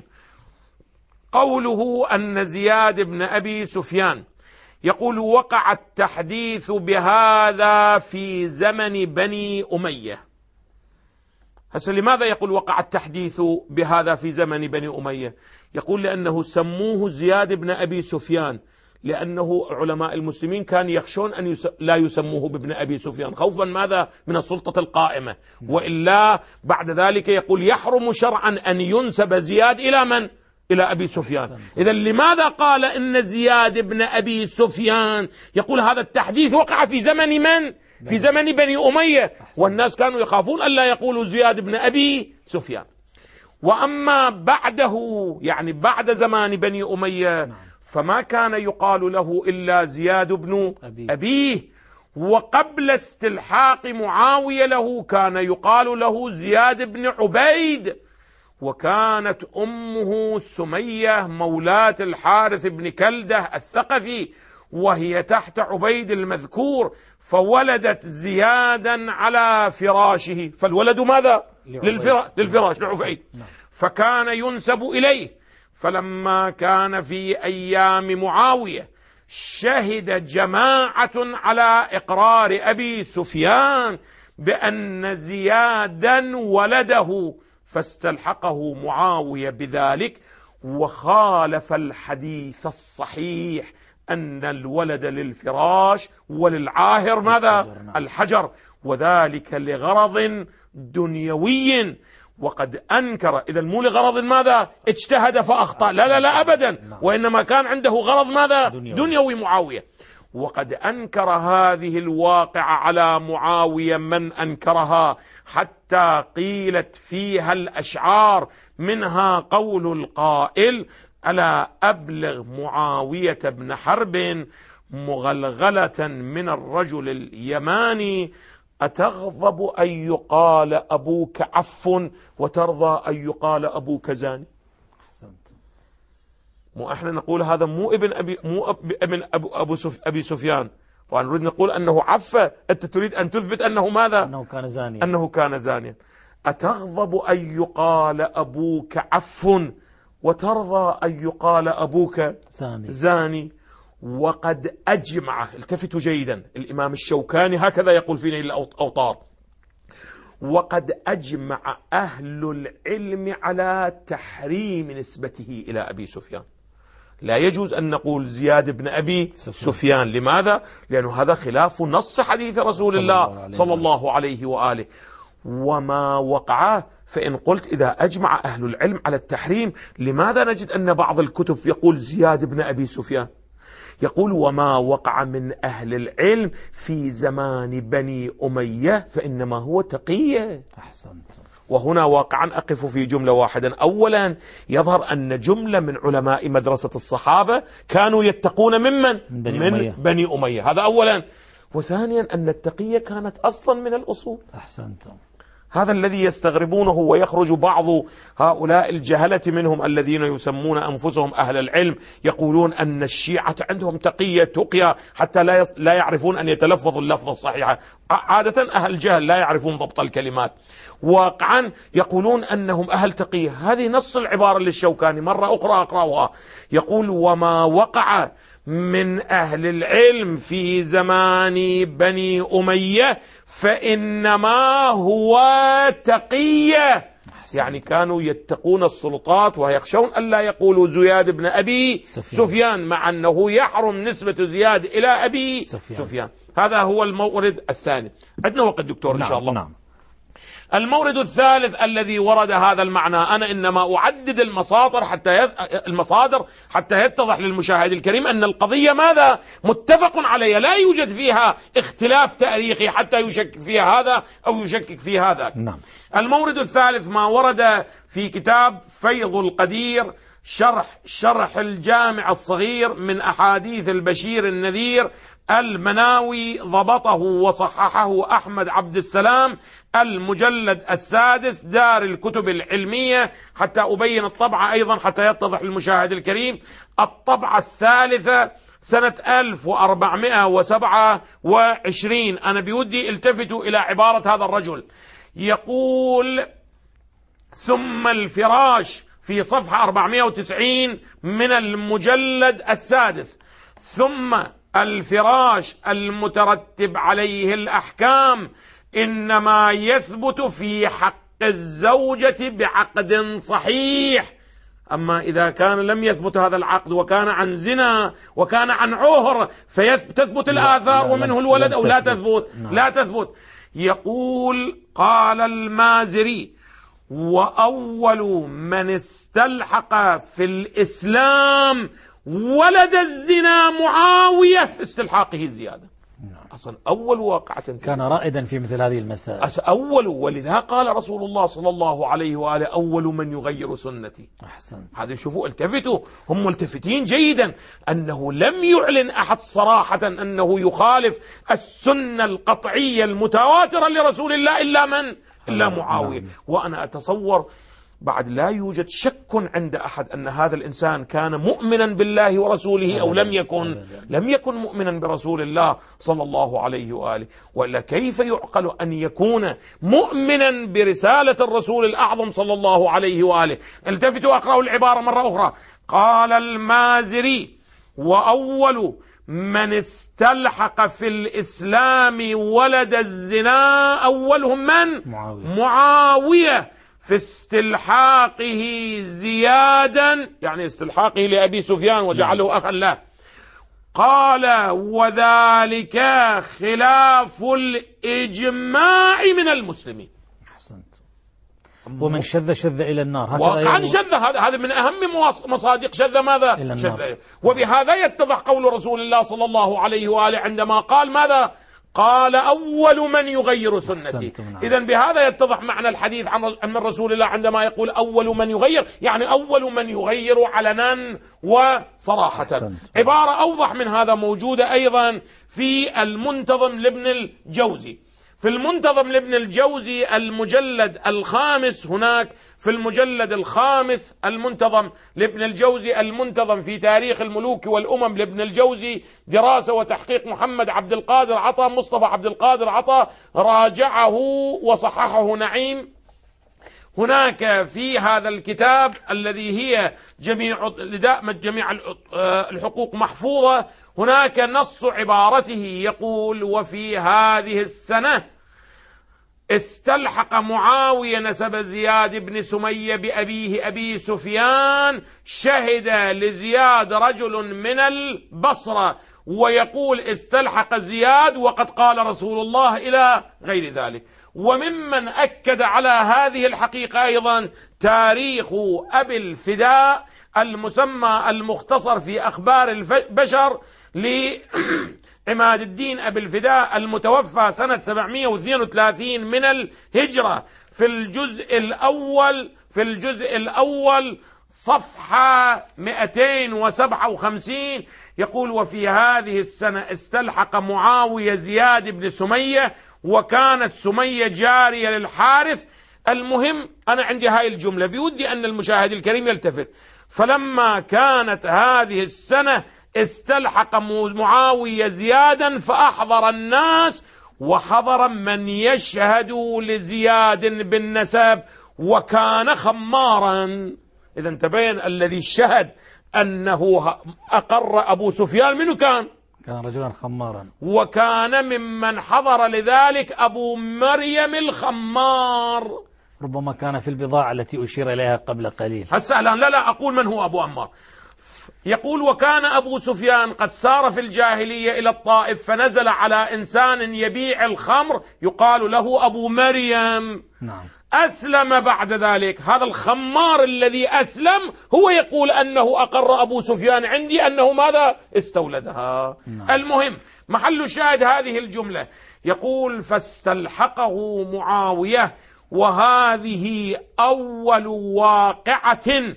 قوله أن زياد بن أبي سفيان يقول وقع التحديث بهذا في زمن بني أمية. هسه لماذا يقول وقع التحديث بهذا في زمن بني أمية؟ يقول لأنه سموه زياد بن أبي سفيان، لأنه علماء المسلمين كان يخشون أن يس... لا يسموه بابن أبي سفيان خوفا ماذا؟ من السلطة القائمة. وإلا بعد ذلك يقول يحرم شرعا أن ينسب زياد إلى من؟ إلى أبي سفيان. إذا لماذا قال إن زياد بن أبي سفيان؟ يقول هذا التحديث وقع في زمن من؟ في زمن بني أمية، والناس كانوا يخافون ألا يقولوا زياد بن أبي سفيان. وأما بعده، يعني بعد زمان بني أمية، فما كان يقال له إلا زياد بن أبيه. وقبل استلحاق معاوية له كان يقال له زياد بن عبيد، وكانت أمه سمية مولاة الحارث بن كلدة الثقفي، وهي تحت عبيد المذكور، فولدت زيادا على فراشه. فالولد ماذا؟ للفراش, للفراش لعبيد، فكان ينسب إليه. فلما كان في أيام معاوية شهد جماعة على إقرار أبي سفيان بأن زيادا ولده، فاستلحقه معاوية بذلك، وخالف الحديث الصحيح أن الولد للفراش وللعاهر ماذا؟ الحجر، وذلك لغرض دنيوي. وقد أنكر، إذا مو لغرض ماذا؟ اجتهد فأخطأ، لا لا لا أبدا، وإنما كان عنده غرض ماذا؟ دنيوي معاوية. وقد أنكر هذه الواقعة على معاوية من أنكرها، حتى قيلت فيها الأشعار، منها قول القائل: ألا أبلغ معاوية بن حرب مغلغلة من الرجل اليماني، أتغضب أن يقال أبوك عف وترضى أن يقال أبوك زاني. مو احنا نقول هذا مو ابن ابي مو ابن ابو ابو سف ابي سفيان، ونريد نقول انه عف، انت تريد ان تثبت انه ماذا؟ انه كان زانيا. انه كان زانيا. أتغضب أن يقال أبوك عف وترضى أن يقال أبوك زاني, زاني. وقد أجمع، التفتوا جيدا، الإمام الشوكاني هكذا يقول في نيل الأوطار: وقد أجمع أهل العلم على تحريم نسبته إلى أبي سفيان. لا يجوز أن نقول زياد بن أبي سفيان. سفيان لماذا؟ لأنه هذا خلاف نص حديث رسول الله صلى الله عليه وآله. وما وقع، فإن قلت إذا أجمع أهل العلم على التحريم، لماذا نجد أن بعض الكتب يقول زياد بن أبي سفيان؟ يقول: وما وقع من أهل العلم في زمان بني أمية فإنما هو تقية. أحسنت. وهنا واقعا أقف في جملة واحدة. أولا، يظهر أن جملة من علماء مدرسة الصحابة كانوا يتقون ممن؟ بني من أمية. بني أمية، هذا أولا. وثانيا، أن التقية كانت أصلا من الأصول. أحسنت. هذا الذي يستغربونه، ويخرج بعض هؤلاء الجهلة منهم الذين يسمون أنفسهم أهل العلم يقولون أن الشيعة عندهم تقية تقيا حتى لا لا يعرفون أن يتلفظوا اللفظ الصحيحة. عادة أهل الجهل لا يعرفون ضبط الكلمات. واقعا يقولون أنهم أهل تقية. هذه نص العبارة للشوكاني، مرة أخرى أقرأها، يقول: وما وقع من أهل العلم في زمان بني أمية فإنما هو تقية. يعني كانوا يتقون السلطات ويخشون ألا يقولوا زياد بن أبي سفيان, سفيان مع أنه يحرم نسبة زياد إلى أبي سفيان. سفيان. هذا هو المورد الثاني. عندنا وقت دكتور؟ نعم. إن شاء الله. نعم. المورد الثالث الذي ورد هذا المعنى، أنا إنما أعدد المصادر حتى يذ... المصادر حتى يتضح للمشاهد الكريم أن القضية ماذا؟ متفق عليها، لا يوجد فيها اختلاف تاريخي حتى يشكك فيها هذا أو يشكك في هذا. نعم. المورد الثالث ما ورد في كتاب فيض القدير، شرح شرح الجامع الصغير من أحاديث البشير النذير، المناوي ضبطه وصححه أحمد عبد السلام، المجلد السادس، دار الكتب العلمية، حتى أبين الطبعة أيضا حتى يتضح للمشاهد الكريم. الطبعة الثالثة سنة ألف وأربعمائة وسبعة وعشرين. أنا بودي التفتوا إلى عبارة هذا الرجل، يقول: ثم الفراش في صفحة أربعمائة وتسعين من المجلد السادس: ثم الفراش المترتب عليه الأحكام إنما يثبت في حق الزوجة بعقد صحيح. أما إذا كان لم يثبت هذا العقد وكان عن زنا وكان عن عهر فتثبت الآثار ومنه الولد أو لا تثبت؟ لا تثبت. يقول: قال المازري: وأول من استلحق في الإسلام ولد الزنا معاوية في استلحاقه زيادة. أصلا أول واقعة كان رائدا في مثل هذه المسائل، أول، ولذا قال رسول الله صلى الله عليه وآله: أول من يغير سنتي. أحسن. هذا شوفوا، التفتوا، هم ملتفتين جيدا أنه لم يعلن أحد صراحة أنه يخالف السنة القطعية المتواترة لرسول الله إلا من؟ إلا معاوية. وأنا أتصور بعد لا يوجد شك عند أحد أن هذا الإنسان كان مؤمنا بالله ورسوله أو لم يكن لم يكن مؤمنا برسول الله صلى الله عليه وآله. ولا كيف يعقل أن يكون مؤمنا برسالة الرسول الأعظم صلى الله عليه وآله؟ التفتوا أقرأوا العبارة مرة أخرى. قال المازري: وأول من استلحق في الإسلام ولد الزنا أولهم من؟ معاوية, معاوية في استلحاقه زيادا، يعني استلحاقه لأبي سفيان وجعله أخا له. قال: وذلك خلاف الإجماع من المسلمين. أحسنت. ومن شذ شذ إلى النار. واقعا شذ، هذا من أهم مصادق شذ ماذا؟ شذ. وبهذا يتضح قول رسول الله صلى الله عليه وآله عندما قال ماذا؟ قال أول من يغير سنتي. إذن بهذا يتضح معنى الحديث عن أن رسول الله عندما يقول أول من يغير، يعني أول من يغير علنا وصراحة. عبارة أوضح من هذا موجودة أيضا في المنتظم لابن الجوزي. في المنتظم لابن الجوزي المجلد الخامس، هناك في المجلد الخامس المنتظم لابن الجوزي، المنتظم في تاريخ الملوك والأمم لابن الجوزي، دراسة وتحقيق محمد عبد القادر عطا، مصطفى عبد القادر عطا، راجعه وصححه نعيم. هناك في هذا الكتاب الذي هي جميع لداء جميع الحقوق محفوظة، هناك نص عبارته يقول: وفي هذه السنة استلحق معاوية نسب زياد بن سمية بأبيه أبي سفيان، شهد لزياد رجل من البصرة، ويقول استلحق زياد وقد قال رسول الله إلى غير ذلك. وممن أكد على هذه الحقيقة أيضا تاريخ أبي الفداء المسمى المختصر في أخبار البشر لعماد الدين أبي الفداء المتوفى سنة سبعمائة واثنين وثلاثين من الهجرة، في الجزء الأول في الجزء الأول صفحة مئتين وسبعة وخمسين يقول: وفي هذه السنة استلحق معاوية زياد بن سمية، وكانت سمية جارية للحارث. المهم أنا عندي هاي الجملة بودي أن المشاهد الكريم يلتفت: فلما كانت هذه السنة استلحق معاوية زيادا فأحضر الناس، وحضر من يشهد لزياد بالنسب وكان خمارا. إذا تبين الذي شهد أنه أقر أبو سفيان منه كان كان رجلا خمارا، وكان ممن حضر لذلك أبو مريم الخمار، ربما كان في البضاعة التي أشير إليها قبل قليل. هسه لا لا أقول من هو أبو عمار. يقول: وكان أبو سفيان قد سار في الجاهلية إلى الطائف، فنزل على إنسان يبيع الخمر يقال له أبو مريم. نعم. أسلم بعد ذلك. هذا الخمار الذي أسلم هو يقول أنه أقر أبو سفيان عندي أنه ماذا؟ استولدها. نعم. المهم محل الشاهد هذه الجملة، يقول: فاستلحقه معاوية، وهذه أول واقعة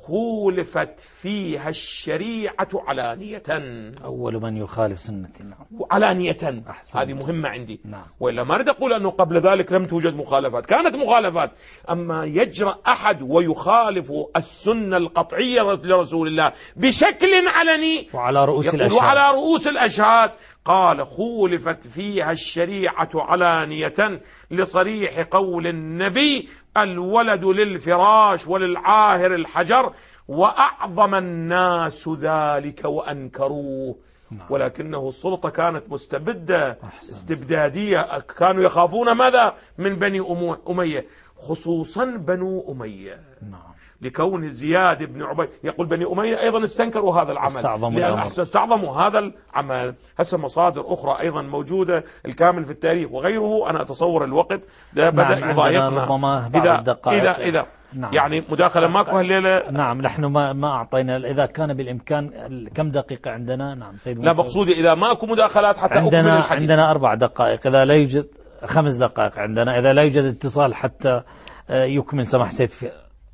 خولفت فيها الشريعة علانية. أول من يخالف سنتي. نعم. علانية. أحسنت. هذه مهمة عندي. نعم. وإلا ما أريد أقول أنه قبل ذلك لم توجد مخالفات، كانت مخالفات، أما يجرأ أحد ويخالف السنة القطعية لرسول الله بشكل علني وعلى رؤوس الأشهاد وعلى رؤوس الأشهاد. قال: خولفت فيها الشريعة علانية، لصريح قول النبي: الولد للفراش وللعاهر الحجر، وأعظم الناس ذلك وأنكروه. نعم. ولكنه السلطة كانت مستبدة. أحسن. استبدادية، كانوا يخافون ماذا؟ من بني أمية، خصوصا بنو أمية. نعم. لكون زياد بن عبيد، يقول بني أمية أيضا استنكروا هذا العمل، استعظموا, استعظموا هذا العمل. هسه مصادر أخرى أيضا موجودة، الكامل في التاريخ وغيره. أنا أتصور الوقت ده بدأ نعم يضايقنا إذا, إذا, إذا نعم. يعني مداخلة ماكو هالليلة. نعم. نحن ما ما أعطينا، إذا كان بالإمكان كم دقيقة عندنا؟ نعم سيد لا مقصودي إذا ماكو مداخلات حتى عندنا الحديث. عندنا أربع دقائق، إذا لا يوجد خمس دقائق عندنا، إذا لا يوجد اتصال حتى يكمل سماح سيد في...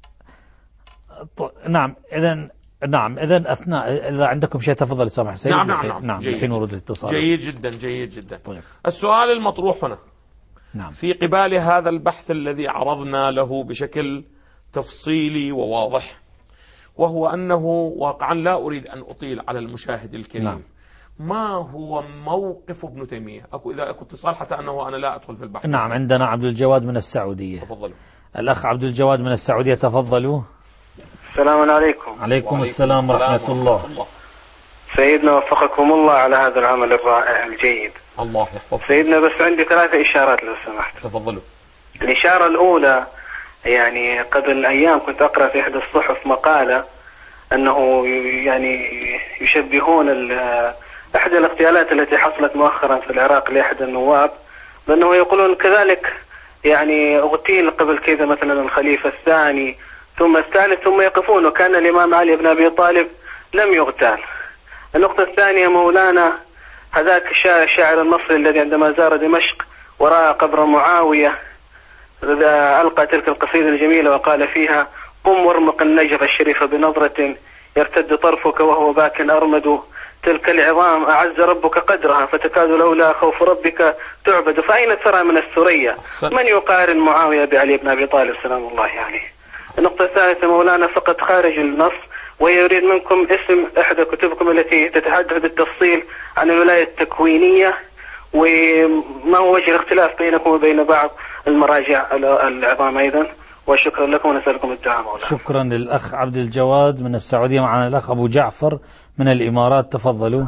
نعم. إذن نعم إذن أثناء إذا عندكم شيء تفضل سماح سيد. نعم نعم نعم, نعم. الحين ورود الاتصال. جيد جدا جيد جدا. طيب. السؤال المطروح هنا نعم. في قبال هذا البحث الذي عرضنا له بشكل تفصيلي وواضح، وهو أنه واقعا لا أريد أن أطيل على المشاهد الكريم. نعم. ما هو موقف ابن تيمية؟ أكو إذا أكو اتصال حتى أنه أنا لا أدخل في البحث. نعم. عندنا عبد الجواد من السعودية. تفضلوا. الأخ عبد الجواد من السعودية، تفضلوا. السلام عليكم. عليكم السلام ورحمة الله. سيدنا وفقكم الله على هذا العمل الرائع الجيد. الله يحفظك سيدنا. بس عندي ثلاثة إشارات لو سمحت. تفضلوا. الإشارة الأولى، يعني قبل أيام كنت أقرأ في إحدى الصحف مقالة أنه يعني يشبهون أحد الاغتيالات التي حصلت مؤخرا في العراق لأحد النواب، بأنه يقولون كذلك يعني اغتيل قبل كذا مثلا الخليفة الثاني ثم الثالث ثم يقفون، وكان الإمام علي بن أبي طالب لم يغتال. النقطة الثانية مولانا، هذاك الشاعر المصري الذي عندما زار دمشق ورأى قبر معاوية ألقى تلك القصيدة الجميلة وقال فيها: قم وارمق النجف الشريف بنظرة يرتد طرفك وهو باك أرمد، تلك العظام أعز ربك قدرها فتكاد لولا خوف ربك تعبد، فأين ترى من الثريا من يقارن معاوية بعلي بن أبي طالب سلام الله عليه. النقطة الثالثة مولانا فقط خارج النص، ويريد منكم اسم إحدى كتبكم التي تتحدث بالتفصيل عن الولاية التكوينية، وما هو وجه الاختلاف بينكم وبين بعض المراجع العظام أيضا. وشكرا لكم ونسألكم الدعاء مولانا. شكرا للأخ عبد الجواد من السعودية. معنا الأخ أبو جعفر من الإمارات، تفضلوا.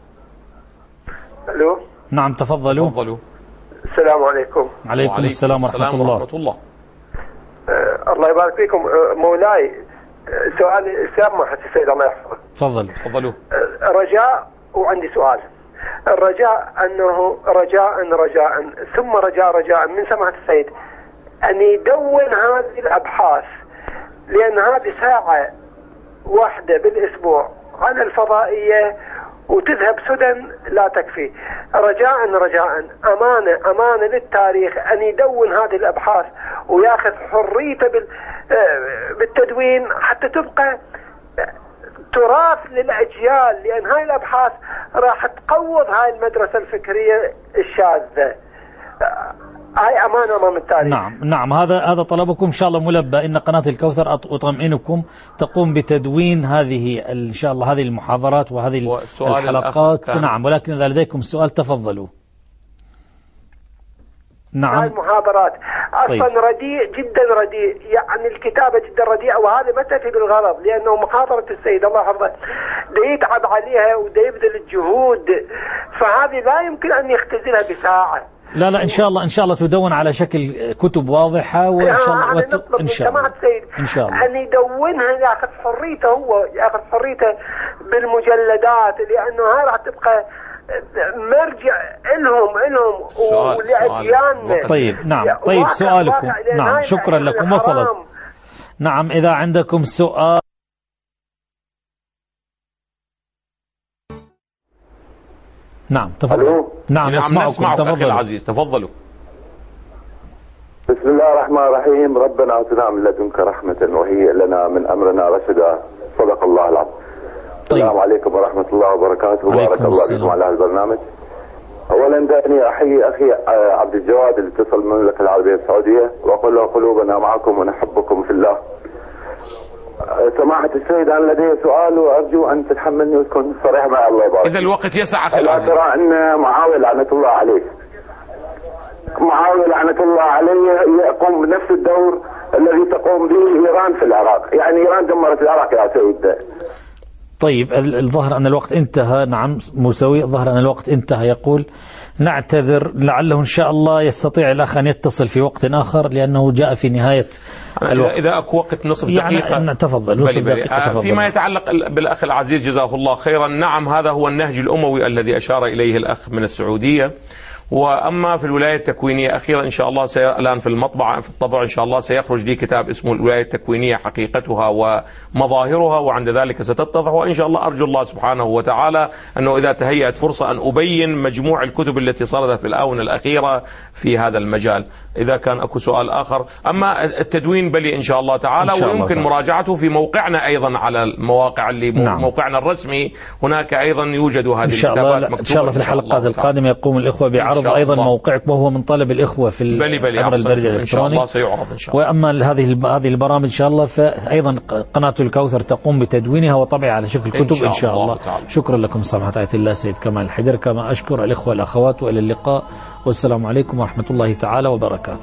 ألو. نعم تفضلوا. تفضلوا. السلام عليكم. عليكم السلام ورحمة الله. ورحمة الله. أه الله يبارك فيكم. أه مولاي، أه سؤال سامح السيد الله يحفظك. تفضل. تفضلوا. أه رجاء، وعندي سؤال. الرجاء أنه رجاء رجاء ثم رجاء رجاء من سماحة السيد أن يدون هذه الأبحاث، لأن هذه ساعة واحدة بالأسبوع عن الفضائية وتذهب سدى لا تكفي. رجاء رجاء أمانة أمانة للتاريخ أن يدون هذه الأبحاث وياخذ حريته بالتدوين حتى تبقى تراث للأجيال، لأن هاي الأبحاث راح تقوض هاي المدرسة الفكرية الشاذة. هاي أمانة أمام التاريخ. نعم نعم، هذا هذا طلبكم إن شاء الله ملبى. إن قناة الكوثر أطمئنكم تقوم بتدوين هذه إن شاء الله هذه المحاضرات وهذه الحلقات. نعم، ولكن إذا لديكم سؤال تفضلوا. نعم. هاي المحاضرات أصلا طيب. رديء جدا رديء، يعني الكتابة جدا رديئة، وهذا ما تفي بالغرض، لأنه محاضرة السيد الله يحفظه دا يتعب عليها ودا يبذل الجهود، فهذه لا يمكن أن يختزلها بساعة. لا لا إن شاء الله إن شاء الله تدون على شكل كتب واضحة، وإن شاء الله وت... إن شاء الله إن شاء الله أن يدونها، ياخذ حريته، هو ياخذ حريته بالمجلدات، لأنه هاي راح تبقى مرجع لهم لهم ولأجيالنا. طيب نعم طيب سؤالكم. نعم شكرا لكم وصلت. نعم إذا عندكم سؤال. نعم تفضلوا. نعم نسمعكم. تفضلوا العزيز تفضلوا. بسم الله الرحمن الرحيم. ربنا اتنا من لدنك رحمة وهيئ لنا من امرنا رشدا. صدق الله العظيم. طيب. السلام عليكم ورحمة الله وبركاته. بارك الله فيكم على هذا البرنامج. اولا دعني احيي اخي عبد الجواد اللي اتصل من المملكة العربية السعودية واقول له قلوبنا معكم ونحبكم في الله. سماحة السيد أنا لدي سؤال وأرجو أن تتحملني وتكون صريح معي. الله يبارك. إذا الوقت يسع أخي العزيز. ترى أن معاوية لعنة الله عليه معاوية لعنة الله عليه يقوم بنفس الدور الذي تقوم به إيران في العراق، يعني إيران دمرت العراق يا سيد. طيب الظاهر أن الوقت انتهى. نعم موسوي، الظاهر أن الوقت انتهى. يقول نعتذر، لعله إن شاء الله يستطيع الأخ أن يتصل في وقت آخر لأنه جاء في نهاية الوقت. إذا أكو وقت نصف دقيقة يعني تفضل. نصف دقيقة تفضل. فيما يتعلق بالأخ العزيز جزاه الله خيرا، نعم هذا هو النهج الأموي الذي أشار إليه الأخ من السعودية. وأما في الولاية التكوينية أخيرا إن شاء الله سي... الآن في المطبعة في الطبع إن شاء الله سيخرج لي كتاب اسمه الولاية التكوينية حقيقتها ومظاهرها، وعند ذلك ستتضح. وإن شاء الله أرجو الله سبحانه وتعالى أنه إذا تهيأت فرصة أن أبين مجموع الكتب التي صدرت في الآونة الأخيرة في هذا المجال. إذا كان أكو سؤال آخر. أما التدوين بلي إن شاء الله تعالى، شاء ويمكن الله مراجعته في موقعنا أيضا على المواقع اللي نعم. موقعنا الرسمي هناك أيضا يوجد هذه الكتابات مكتوبة. إن شاء الله في الحلقات القادمة يقوم الإخوة بعرض أيضا موقعكم، وهو من طلب الإخوة في العبر البريد الإلكتروني. إن شاء الله سيعرض إن شاء الله. وأما هذه هذه البرامج إن شاء الله فأيضا قناة الكوثر تقوم بتدوينها وطبعها على شكل كتب إن شاء, إن شاء الله, الله شكرا لكم سماحة آية الله سيد كمال الحدر، كما أشكر الإخوة والأخوات، وإلى اللقاء والسلام عليكم ورحمة الله تعالى وبركاته.